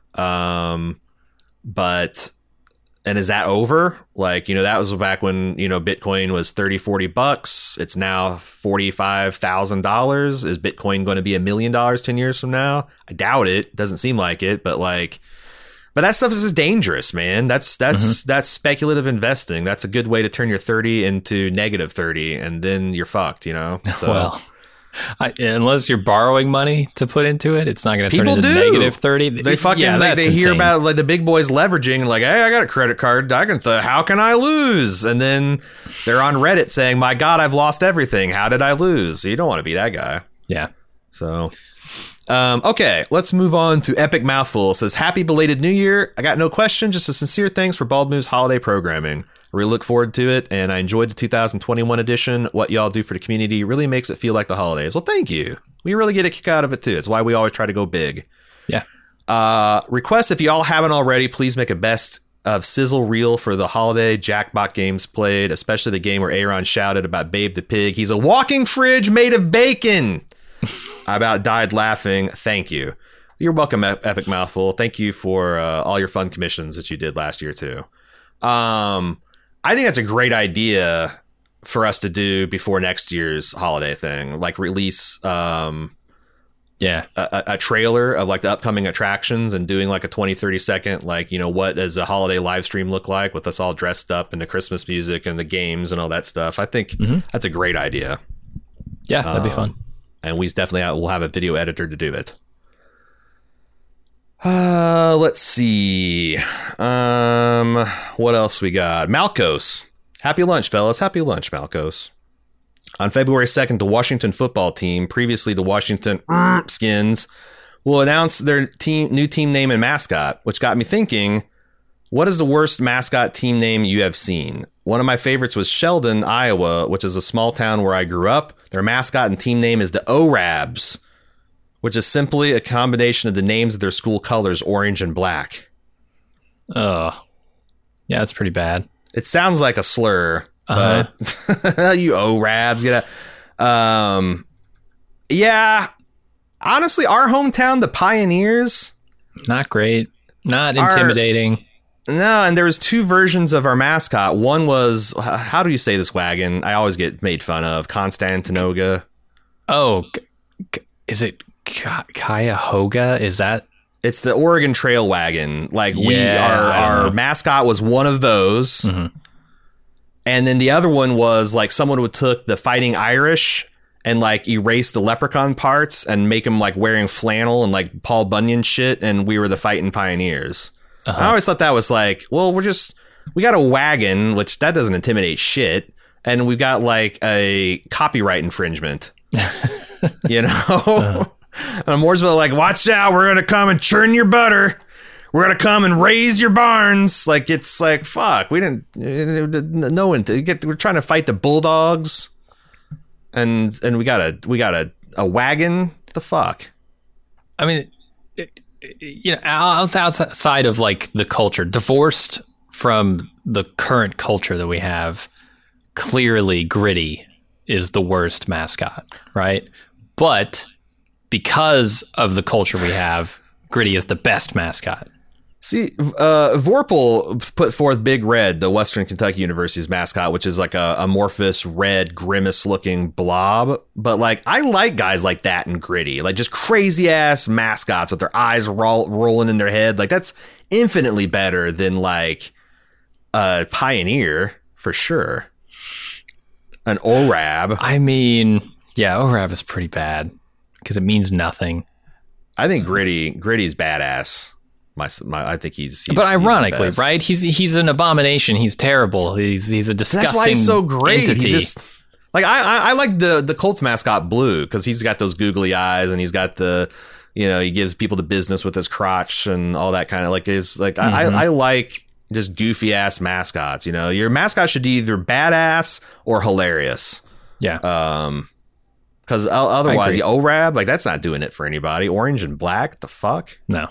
Um, but, and is that over? Like, you know, that was back when, you know, Bitcoin was thirty, forty bucks. It's now forty-five thousand dollars. Is Bitcoin going to be a million dollars ten years from now? I doubt it. Doesn't seem like it, but like, But that stuff is just dangerous, man. That's that's mm-hmm. that's speculative investing. That's a good way to turn your thirty into negative thirty, and then you're fucked, you know? So, well, I, unless you're borrowing money to put into it, it's not going to turn into do. negative thirty. They fucking yeah, they, they insane. hear about like the big boys leveraging and like, hey, I got a credit card. I can th- how can I lose? And then they're on Reddit saying, my God, I've lost everything. How did I lose? You don't want to be that guy. Yeah. So... Um, okay, let's move on to Epic Mouthful. It says, happy belated New Year. I got no question, just a sincere thanks for Bald Move's holiday programming. I really look forward to it, and I enjoyed the two thousand twenty-one edition. What y'all do for the community really makes it feel like the holidays. Well, thank you. We really get a kick out of it, too. It's why we always try to go big. Yeah. Uh, request, if y'all haven't already, please make a best of sizzle reel for the holiday Jackbot games played, especially the game where Aaron shouted about Babe the Pig. He's a walking fridge made of bacon. I about died laughing. Thank you. You're welcome, Epic Mouthful. Thank you for uh, all your fun commissions that you did last year, too. Um, I think that's a great idea for us to do before next year's holiday thing. Like release um, yeah, a, a trailer of like the upcoming attractions and doing like a twenty, thirty second, like, you know, what does a holiday live stream look like with us all dressed up in the Christmas music and the games and all that stuff. I think mm-hmm. that's a great idea. Yeah, that'd um, be fun. And we definitely will have a video editor to do it. Uh, let's see. Um, what else we got? Malkos. Happy lunch, fellas. Happy lunch, Malkos. On February second, the Washington football team, previously the Washington Skins, will announce their team new team name and mascot, which got me thinking, what is the worst mascot team name you have seen? One of my favorites was Sheldon, Iowa, which is a small town where I grew up. Their mascot and team name is the O-Rabs, which is simply a combination of the names of their school colors, orange and black. Oh, yeah, that's pretty bad. It sounds like a slur, uh-huh. but you O-Rabs, get a, um, yeah. Honestly, our hometown, the Pioneers, not great, not intimidating. Are, No, and there was two versions of our mascot. One was, how do you say this wagon? I always get made fun of. Constantinoga. Oh, is it Cuyahoga? Is that? It's the Oregon Trail wagon. Like yeah, we, our, our mascot was one of those. Mm-hmm. And then the other one was like someone who took the Fighting Irish and like erase the leprechaun parts and make them like wearing flannel and like Paul Bunyan shit. And we were the Fighting Pioneers. Uh-huh. I always thought that was like, well, we're just, we got a wagon, which that doesn't intimidate shit. And we've got like a copyright infringement, you know? Uh-huh. And Mooresville, like, watch out, we're going to come and churn your butter. We're going to come and raise your barns. Like, it's like, fuck, we didn't, no one, to get, we're trying to fight the Bulldogs. And, and we got a, we got a, a wagon. What the fuck? I mean, it, you know, outside of like the culture, divorced from the current culture that we have, clearly Gritty is the worst mascot, right? But because of the culture we have, Gritty is the best mascot. See, uh, Vorpal put forth Big Red, the Western Kentucky University's mascot, which is like a amorphous, red, grimace-looking blob. But like, I like guys like that in Gritty, like just crazy-ass mascots with their eyes roll- rolling in their head. Like, that's infinitely better than like a Pioneer, for sure. An Orab. I mean, yeah, Orab is pretty bad because it means nothing. I think Gritty, Gritty's badass. My, my, I think he's, he's but ironically, he's right? He's he's an abomination. He's terrible. He's he's a disgusting. That's why he's so great. Entity. He just like I, I I like the the Colts mascot Blue because he's got those googly eyes and he's got the, you know, he gives people the business with his crotch and all that kind of like is like mm-hmm. I I like just goofy ass mascots. You know, your mascot should be either badass or hilarious. Yeah. Um. Because otherwise, the Orab, like that's not doing it for anybody. Orange and black, the fuck? No.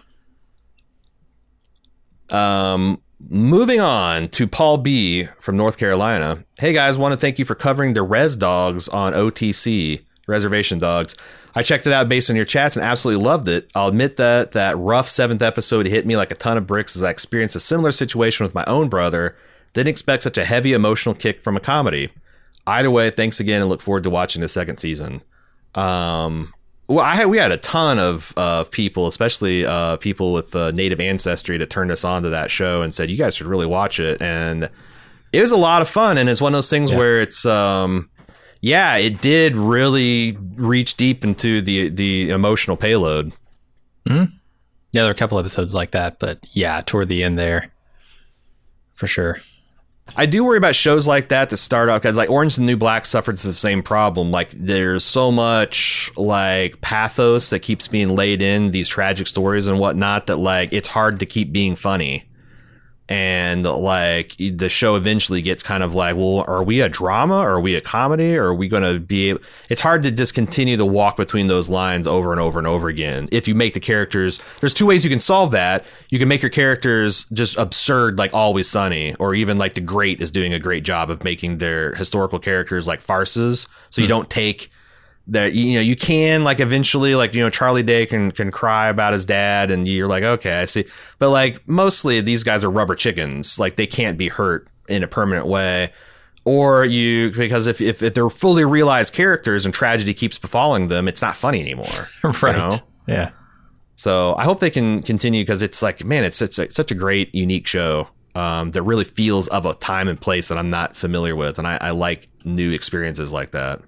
Um, moving on to Paul B from North Carolina. Hey guys, want to thank you for covering the Res Dogs on O T C, Reservation Dogs. I checked it out based on your chats and absolutely loved it. I'll admit that that rough seventh episode hit me like a ton of bricks as I experienced a similar situation with my own brother. Didn't expect such a heavy emotional kick from a comedy. Either way, thanks again and look forward to watching the second season. Um, well, I had, we had a ton of uh, people, especially uh, people with uh, native ancestry, that turned us on to that show and said, you guys should really watch it. And it was a lot of fun. And it's one of those things yeah. where it's, um, yeah, it did really reach deep into the, the emotional payload. Mm-hmm. Yeah, there are a couple episodes like that, but yeah, toward the end there, for sure. I do worry about shows like that that start out because like Orange and the New Black suffered the same problem. Like there's so much like pathos that keeps being laid in these tragic stories and whatnot that like it's hard to keep being funny. And like the show eventually gets kind of like, well, are we a drama? Or are we a comedy? Or are we going to be able... It's hard to just continue to walk between those lines over and over and over again. If you make the characters, there's two ways you can solve that. You can make your characters just absurd, like Always Sunny, or even like The Great is doing a great job of making their historical characters like farces. So you hmm. don't take that, you know, you can like eventually like, you know, Charlie Day can can cry about his dad and you're like, OK, I see. But like mostly these guys are rubber chickens, like they can't be hurt in a permanent way. Or you because if, if, if they're fully realized characters and tragedy keeps befalling them, it's not funny anymore. Right. You know? Yeah. So I hope they can continue because it's like, man, it's, it's a, such a great, unique show um, that really feels of a time and place that I'm not familiar with. And I, I like new experiences like that.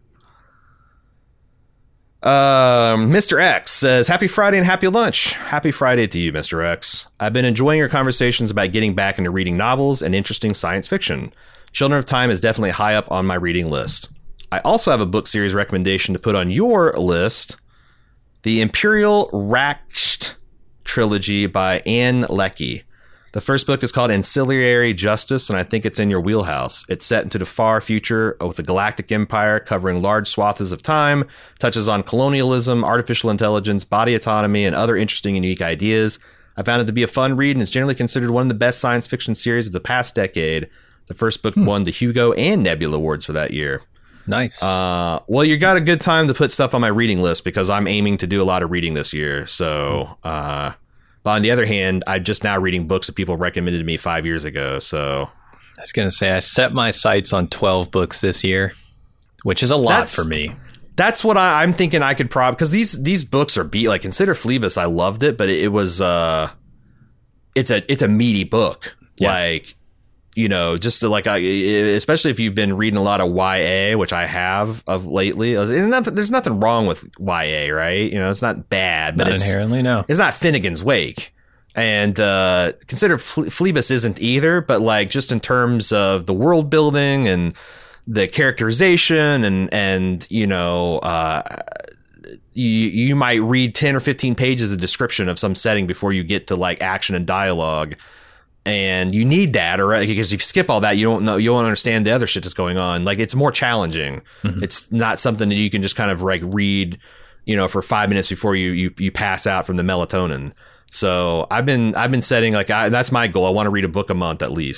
Um, Mister X says, happy Friday and happy lunch. Happy Friday to you, Mister X. I've been enjoying your conversations about getting back into reading novels and interesting science fiction. Children of Time is definitely high up on my reading list. I also have a book series recommendation to put on your list. The Imperial Racht trilogy by Anne Leckie. The first book is called Ancillary Justice, and I think it's in your wheelhouse. It's set into the far future with a galactic empire covering large swaths of time, touches on colonialism, artificial intelligence, body autonomy, and other interesting and unique ideas. I found it to be a fun read, and it's generally considered one of the best science fiction series of the past decade. The first book hmm. won the Hugo and Nebula Awards for that year. Nice. Uh, well, you got a good time to put stuff on my reading list because I'm aiming to do a lot of reading this year. So... Uh, But on the other hand, I'm just now reading books that people recommended to me five years ago. So I was going to say, I set my sights on twelve books this year, which is a lot that's, for me. That's what I, I'm thinking I could probably, because these these books are beat. Like consider Phoebus. I loved it, but it, it was uh, it's a it's a meaty book. Yeah. Like, you know, just to like, I, especially if you've been reading a lot of Y A, which I have of lately. There's nothing, there's nothing wrong with Y A, right? You know, it's not bad, but not it's inherently, no. It's not Finnegan's Wake. And uh, consider Phoebus isn't either, but like just in terms of the world building and the characterization and, and you know, uh, you, you might read ten or fifteen pages of description of some setting before you get to like action and dialogue. And you need that, or because if you skip all that, you don't know, you don't understand the other shit that's going on. Like it's more challenging. Mm-hmm. It's not something that you can just kind of like read, you know, for five minutes before you you, you pass out from the melatonin. So I've been I've been setting like I, that's my goal. I want to read a book a month at least.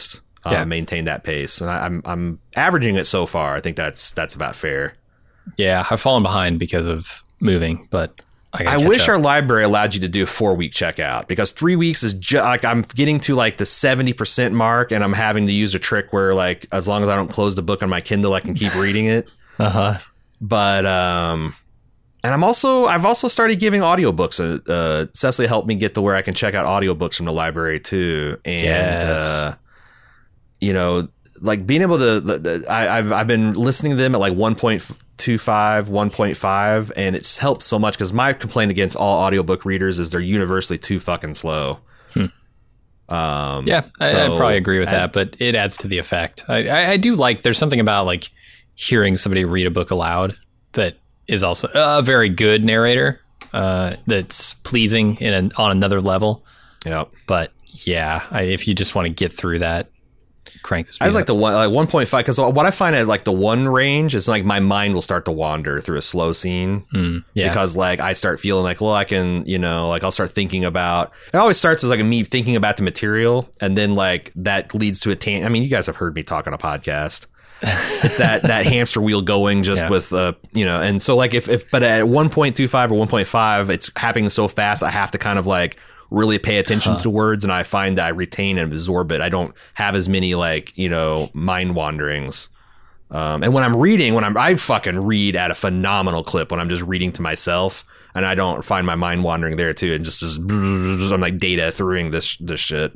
uh, Yeah. maintain that pace, and I, I'm I'm averaging it so far. I think that's that's about fair. Yeah, I've fallen behind because of moving, but I, gotta I catch wish up. our library allowed you to do a four week checkout, because three weeks is ju- like I'm getting to like the seventy percent mark, and I'm having to use a trick where like as long as I don't close the book on my Kindle, I can keep reading it. Uh huh. But um, and I'm also I've also started giving audiobooks. Uh, uh, Cecily helped me get to where I can check out audiobooks from the library too, and Yes. uh, you know, like being able to. the- the- I, I've I've been listening to them at like one point two five, one point five, and it's helped so much, because my complaint against all audiobook readers is they're universally too fucking slow. Hmm. Um, Yeah, I, so I probably agree with I- that, but it adds to the effect. I, I, I do like, there's something about like hearing somebody read a book aloud that is also a very good narrator, uh, that's pleasing in an, on another level. Yeah. But yeah, I, if you just want to get through that, crank the speed I just like up. the one, like one point five, because what I find at like the one range is like my mind will start to wander through a slow scene. Mm, yeah. Because like I start feeling like, well, I can, you know, like I'll start thinking about, it always starts as like me thinking about the material, and then like that leads to a tan. I mean, you guys have heard me talk on a podcast. It's that that hamster wheel going just Yeah. with uh you know, and so like if if but at one point two five or one point five, it's happening so fast, I have to kind of like really pay attention Huh. to the words, and I find that I retain and absorb it. I don't have as many like, you know, mind wanderings. Um, and when I'm reading, when I'm, I fucking read at a phenomenal clip when I'm just reading to myself, and I don't find my mind wandering there too. And just as I'm like data throughing this, this shit.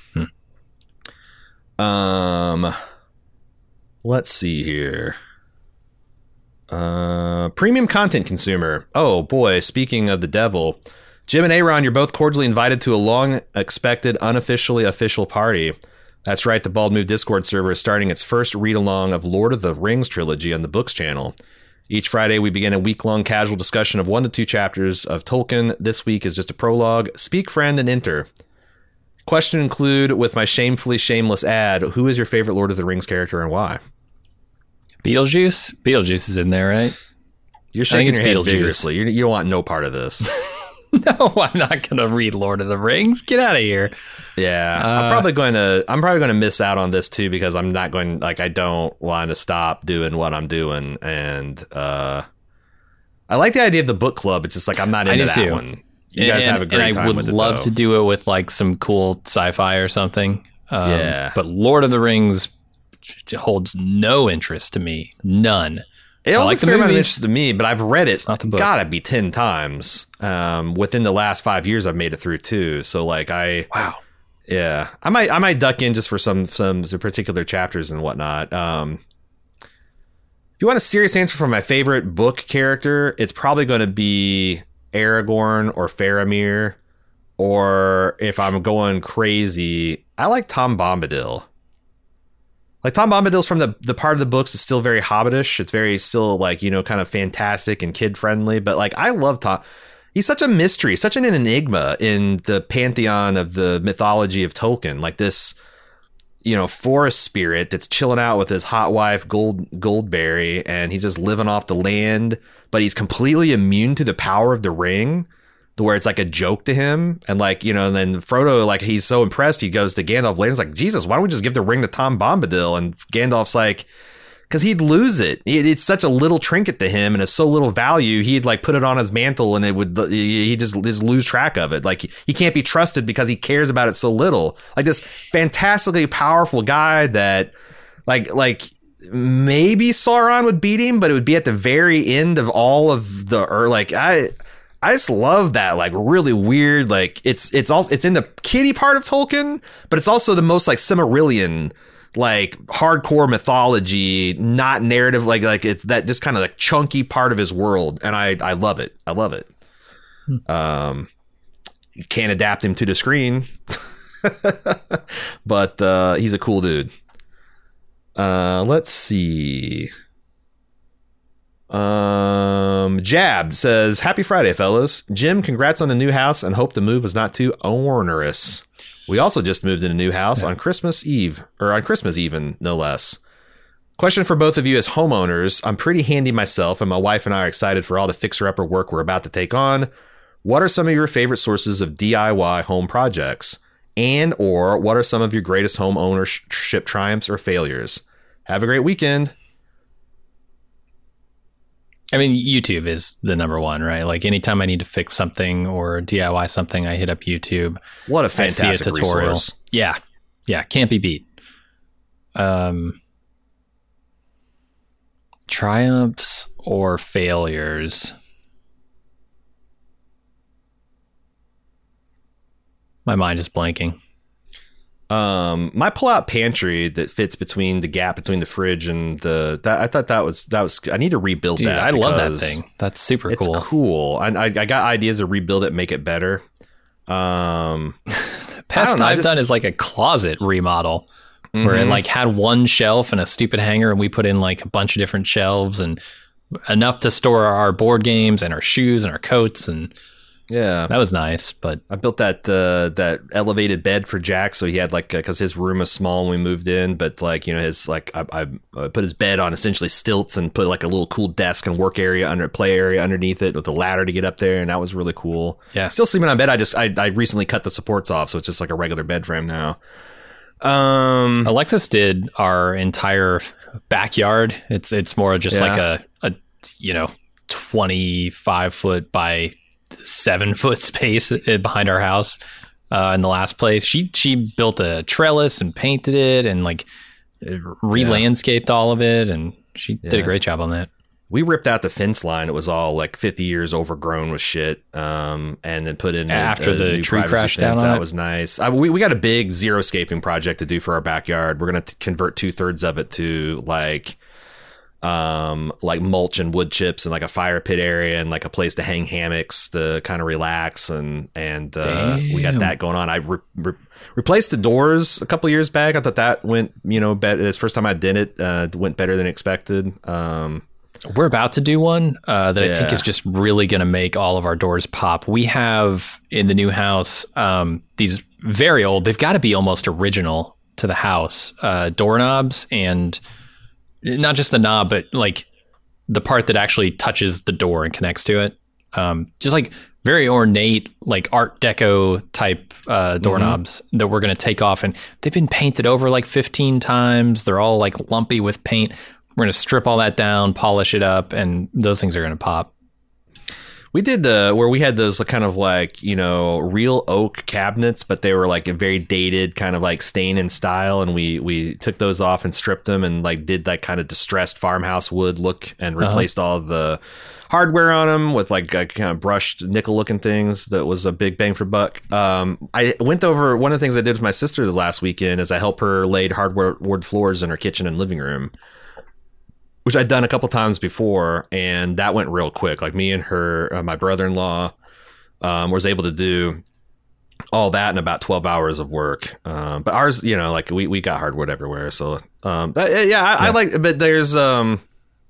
Hmm. Um, let's see here. Uh, premium content consumer. Oh boy. Speaking of the devil, Jim and Aaron, you're both cordially invited to a long expected, unofficially official party. That's right, the Bald Move Discord server is starting its first read-along of Lord of the Rings trilogy on the Books channel. Each Friday, we begin a week-long casual discussion of one to two chapters of Tolkien. This week is just a prologue. Speak, friend, and enter. Question include, with my shamefully shameless ad, who is your favorite Lord of the Rings character and why? Beetlejuice? Beetlejuice is in there, right? You're I think shaking it's your head Beetlejuice. vigorously. You, you don't want no part of this. No, I'm not going to read Lord of the Rings. Get out of here. Yeah, Uh, I'm probably going to. I'm probably going to miss out on this too, because I'm not going. Like, I don't want to stop doing what I'm doing, and uh, I like the idea of the book club. It's just like I'm not I into do that too. one. You guys and, have a great and time I would with it, love though. to do it with like some cool sci-fi or something. Um, Yeah. But Lord of the Rings just holds no interest to me. None. It I holds like a the fair amount of movies. interest to me, but I've read it. It's not the book. Gotta be ten times. Um, within the last five years, I've made it through too. So like I. Wow. Yeah, I might I might duck in just for some some particular chapters and whatnot. Um, if you want a serious answer for my favorite book character, it's probably going to be Aragorn or Faramir, or if I'm going crazy, I like Tom Bombadil. Like Tom Bombadil's from the the part of the books is still very hobbitish. It's very still like, you know, kind of fantastic and kid friendly. But like I love Tom. He's such a mystery, such an enigma in the pantheon of the mythology of Tolkien. Like this, you know, forest spirit that's chilling out with his hot wife Gold Goldberry, and he's just living off the land. But he's completely immune to the power of the ring, to where it's like a joke to him. And like, you know, and then Frodo, like he's so impressed, he goes to Gandalf later. He's like, Jesus, why don't we just give the ring to Tom Bombadil? And Gandalf's like, because he'd lose it. it. It's such a little trinket to him, and it's so little value. He'd like put it on his mantle, and it would he just just lose track of it. Like he can't be trusted because he cares about it so little. Like this fantastically powerful guy that, like like maybe Sauron would beat him, but it would be at the very end of all of the or like I. I just love that, like really weird, like it's it's also it's in the kiddie part of Tolkien, but it's also the most like Silmarillion, like hardcore mythology, not narrative, like like it's that just kind of like chunky part of his world, and I I love it. I love it. Hmm. Um, you can't adapt him to the screen, but uh, he's a cool dude. Uh, let's see. Um, Jab says, "Happy Friday, fellas. Jim, congrats on the new house, and hope the move is not too onerous. We also just moved in a new house yeah. on Christmas Eve, or on Christmas even, no less. Question for both of you as homeowners. I'm pretty handy myself, and my wife and I are excited for all the fixer-upper work we're about to take on. What are some of your favorite sources of D I Y home projects? And or what are some of your greatest home ownership triumphs or failures? Have a great weekend. I mean, YouTube is the number one, right? Like anytime I need to fix something or D I Y something, I hit up YouTube. What a fantastic I see a tutorial. resource. Yeah. Yeah. Can't be beat. Um, triumphs or failures. My mind is blanking. Um, my pull-out pantry that fits between the gap between the fridge and the that I thought that was that was I need to rebuild Dude, that. I love that thing. That's super it's cool. It's cool. I, I I got ideas to rebuild it, make it better. Um, Best know, I've just, done is like a closet remodel mm-hmm. where it like had one shelf and a stupid hanger, and we put in like a bunch of different shelves and enough to store our board games and our shoes and our coats, and yeah, that was nice. But I built that uh, that elevated bed for Jack, so he had like because his room was small when we moved in, but like you know his like I, I, I put his bed on essentially stilts and put like a little cool desk and work area under play area underneath it with a ladder to get up there, and that was really cool. Yeah, still sleeping on bed. I just I, I recently cut the supports off, so it's just like a regular bed frame now. Um, Alexis did our entire backyard. It's it's more just yeah. like a a you know twenty-five foot by seven foot space behind our house uh, in the last place. She she built a trellis and painted it and like re-landscaped yeah. all of it, and she yeah. did a great job on that. We ripped out the fence line. It was all like fifty years overgrown with shit, um, and then put in after a, a the new tree crashed down. That it. was nice. I, we we got a big xeriscaping project to do for our backyard. We're gonna t- convert two thirds of it to like. um like mulch and wood chips and like a fire pit area and like a place to hang hammocks to kind of relax and and uh Damn. we got that going on. I re- re- replaced the doors a couple years back. I thought that went you know better. It's the first time I did it. Uh went better than expected. um We're about to do one uh that yeah. I think is just really gonna make all of our doors pop. We have in the new house um these very old, they've got to be almost original to the house, uh doorknobs, and not just the knob, but like the part that actually touches the door and connects to it. Um, just like very ornate, like Art Deco type uh, doorknobs mm-hmm. that we're going to take off. And they've been painted over like fifteen times. They're all like lumpy with paint. We're going to strip all that down, polish it up, and those things are going to pop. We did the where we had those kind of like, you know, real oak cabinets, but they were like a very dated kind of like stain in style. And we, we took those off and stripped them and like did that kind of distressed farmhouse wood look and replaced uh-huh. all of the hardware on them with like a kind of brushed nickel looking things. That was a big bang for buck. Um, I went over one of the things I did with my sister this last weekend is I helped her lay hardware wood floors in her kitchen and living room, which I'd done a couple times before, and that went real quick. Like me and her, uh, my brother-in-law, um, was able to do all that in about twelve hours of work. Um, but ours, you know, like we, we got hardwood everywhere. So, um, that, yeah, I, yeah, I like, but there's, um,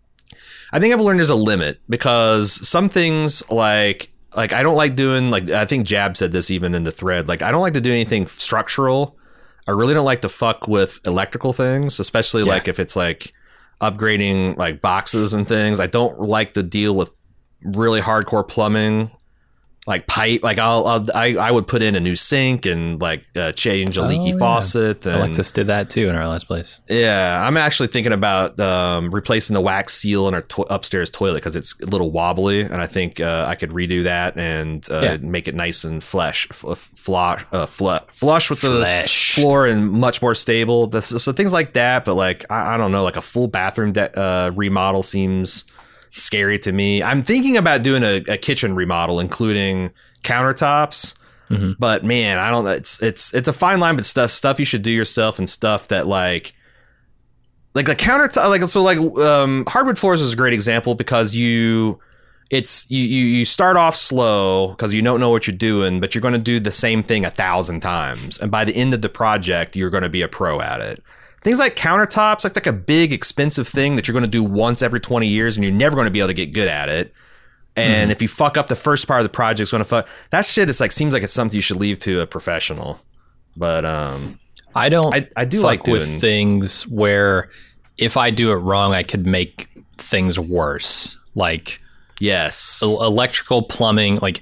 I think I've learned there's a limit because some things like, like I don't like doing, like, I think Jab said this even in the thread, like I don't like to do anything structural. I really don't like to fuck with electrical things, especially yeah. like if it's like, upgrading like boxes and things. I don't like to deal with really hardcore plumbing, like pipe. Like I'll, I'll I, I would put in a new sink and like uh, change a leaky oh, yeah. faucet. And, Alexis did that too in our last place. Yeah, I'm actually thinking about um, replacing the wax seal in our to- upstairs toilet because it's a little wobbly, and I think uh, I could redo that and uh, yeah. make it nice and flush, f- flush, uh, fl- flush with the Flesh. floor and much more stable. That's, so things like that. But like I, I don't know, like a full bathroom de- uh, remodel seems scary to me. I'm thinking about doing a, a kitchen remodel, including countertops. Mm-hmm. But man, I don't know. It's it's it's a fine line, but stuff stuff you should do yourself and stuff that like like the countertop, like so like um, hardwood floors is a great example because you it's you you, you start off slow because you don't know what you're doing, but you're going to do the same thing a thousand times, and by the end of the project, you're going to be a pro at it. Things like countertops, that's like a big, expensive thing that you're going to do once every twenty years, and you're never going to be able to get good at it. And mm. if you fuck up the first part of the project, it's going to fuck. That shit is like seems like it's something you should leave to a professional. But um, I don't. I, I do fuck like doing with things where if I do it wrong, I could make things worse. Like yes, electrical, plumbing. Like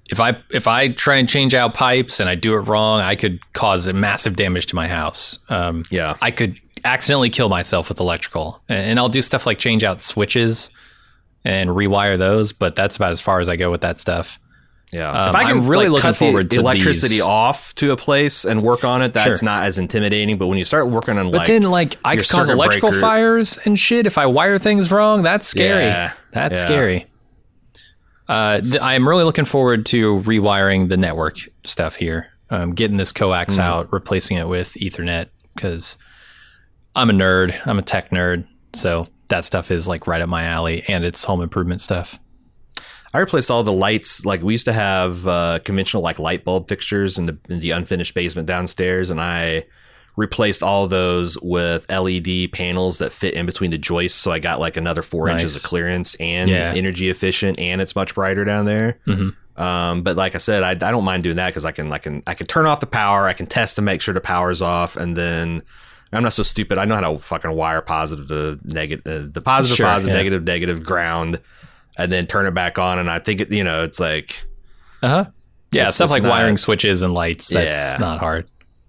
if I if I try and change out pipes and I do it wrong, I could cause massive damage to my house. Um, yeah, I could accidentally kill myself with electrical, and, and I'll do stuff like change out switches and rewire those. But that's about as far as I go with that stuff. Yeah, um, if I can I'm really like, looking cut forward the to electricity these. off to a place and work on it, that's Sure. not as intimidating. But when you start working on, but like, then like I could cause circuit electrical breaker- fires and shit if I wire things wrong. That's scary. Yeah, That's yeah. scary. Uh, th- I am really looking forward to rewiring the network stuff here. Um, getting this coax Mm. out, replacing it with Ethernet, because I'm a nerd. I'm a tech nerd, so that stuff is like right up my alley, and it's home improvement stuff. I replaced all the lights. Like we used to have uh, conventional like light bulb fixtures in the, in the unfinished basement downstairs, and I replaced all of those with L E D panels that fit in between the joists. So I got like another four Nice. inches of clearance and Yeah. energy efficient, and it's much brighter down there. Mm-hmm. Um, but like I said, I, I don't mind doing that because I can, I can, I can turn off the power. I can test to make sure the power's off, and then I'm not so stupid. I know how to fucking wire positive to negative, uh, the positive, Sure, positive, yeah. negative, negative ground, and then turn it back on. And I think it, you know, it's like, Uh huh. Yeah, It's- stuff it's like not- wiring switches and lights. That's Yeah. not hard.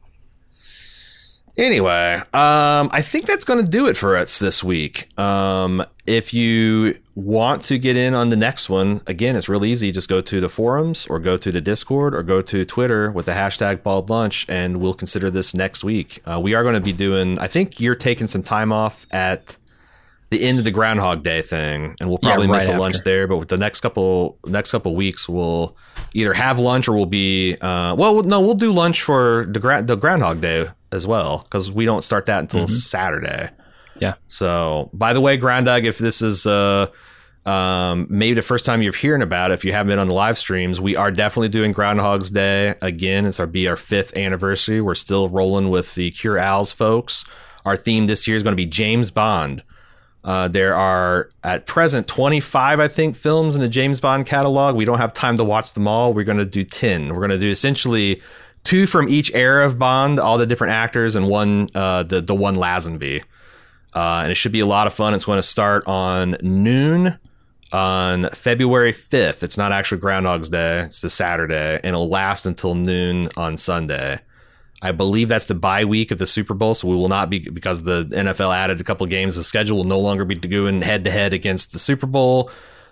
anyway, um, I think that's going to do it for us this week. Um, if you want to get in on the next one, again, it's real easy. Just go to the forums or go to the Discord or go to Twitter with the hashtag Bald Lunch, and we'll consider this next week. Uh, we are going to be doing, I think you're taking some time off at the end of the Groundhog Day thing, and we'll Yeah, probably miss right a lunch after. there. But with the next couple next couple weeks, we'll either have lunch or we'll be uh, well, no, we'll do lunch for the gra- the Groundhog Day as well, because we don't start that until Mhm. Saturday. Yeah. So, by the way, Groundhog, if this is uh, um, maybe the first time you're hearing about it, if you haven't been on the live streams, we are definitely doing Groundhog's Day again. It's our be our fifth anniversary. We're still rolling with the Cure Owls folks. Our theme this year is going to be James Bond. Uh, there are at present twenty-five, I think, films in the James Bond catalog. We don't have time to watch them all. We're going to do ten. We're going to do essentially two from each era of Bond, all the different actors, and one uh, the the one Lazenby. Uh, and it should be a lot of fun. It's going to start on noon on February fifth. It's not actually Groundhog's Day. It's the Saturday, and it'll last until noon on Sunday. I believe that's the bye week of the Super Bowl, so we will not be, because the N F L added a couple of games. The schedule will no longer be going head to head against the Super Bowl.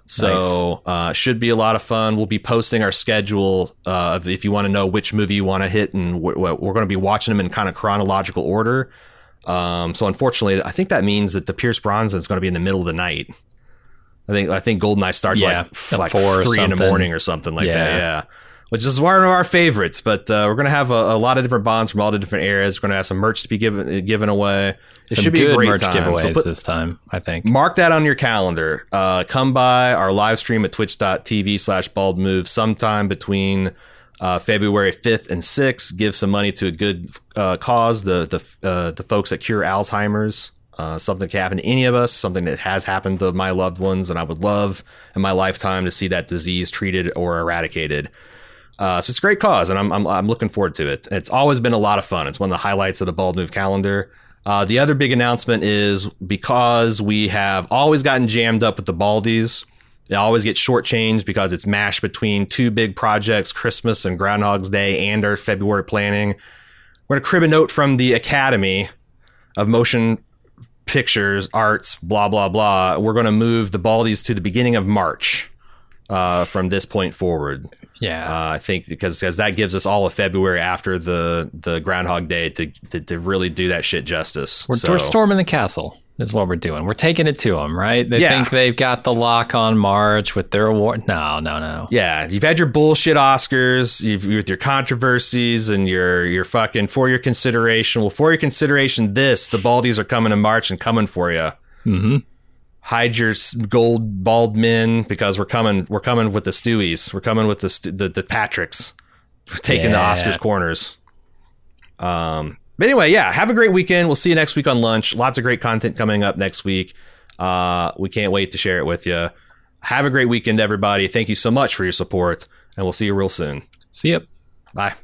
So uh, should be a lot of fun. We'll be posting our schedule uh, of if you want to know which movie you want to hit, and we're, we're going to be watching them in kind of chronological order. Um, so unfortunately, I think that means that the Pierce Brosnan is going to be in the middle of the night. I think I think GoldenEye starts Yeah, like f- at like four or three in the something. morning or something like Yeah. that. Yeah. Which is one of our favorites, but uh, we're going to have a, a lot of different bonds from all the different eras. We're going to have some merch to be given given away. It Some should be good a great merch time. giveaways So put- this time, I think. mark that on your calendar. Uh, come by our live stream at twitch.tv slash bald move sometime between uh, February fifth and sixth. Give some money to a good uh, cause, the the uh, the folks at Cure Alzheimer's. Uh, something can happen to any of us, something that has happened to my loved ones, and I would love in my lifetime to see that disease treated or eradicated. Uh, so it's a great cause, and I'm, I'm I'm looking forward to it. It's always been a lot of fun. It's one of the highlights of the Bald Move calendar. Uh, the other big announcement is because we have always gotten jammed up with the Baldies, they always get shortchanged because it's mashed between two big projects, Christmas and Groundhog's Day, and our February planning. We're going to crib a note from the Academy of Motion Pictures, Arts, blah, blah, blah. We're going to move the Baldies to the beginning of March uh, from this point forward. Yeah. Uh, I think because because that gives us all of February after the the Groundhog Day to to, to really do that shit justice. We're, So- we're storming the castle is what we're doing. We're taking it to them, right? They Yeah. think they've got the lock on March with their award. No, no, no. Yeah, you've had your bullshit Oscars, you've with your controversies and your your fucking for your consideration. Well, for your consideration, this the Baldies are coming in March and coming for you. Mm-hmm. Hide your s- gold bald men because we're coming. We're coming with the Stewies. We're coming with the st- the, the Patricks. We're taking Yeah. the Oscars corners. Um. But anyway, yeah. Have a great weekend. We'll see you next week on lunch. Lots of great content coming up next week. Uh, we can't wait to share it with you. Have a great weekend, everybody. Thank you so much for your support, and we'll see you real soon. See ya. Bye.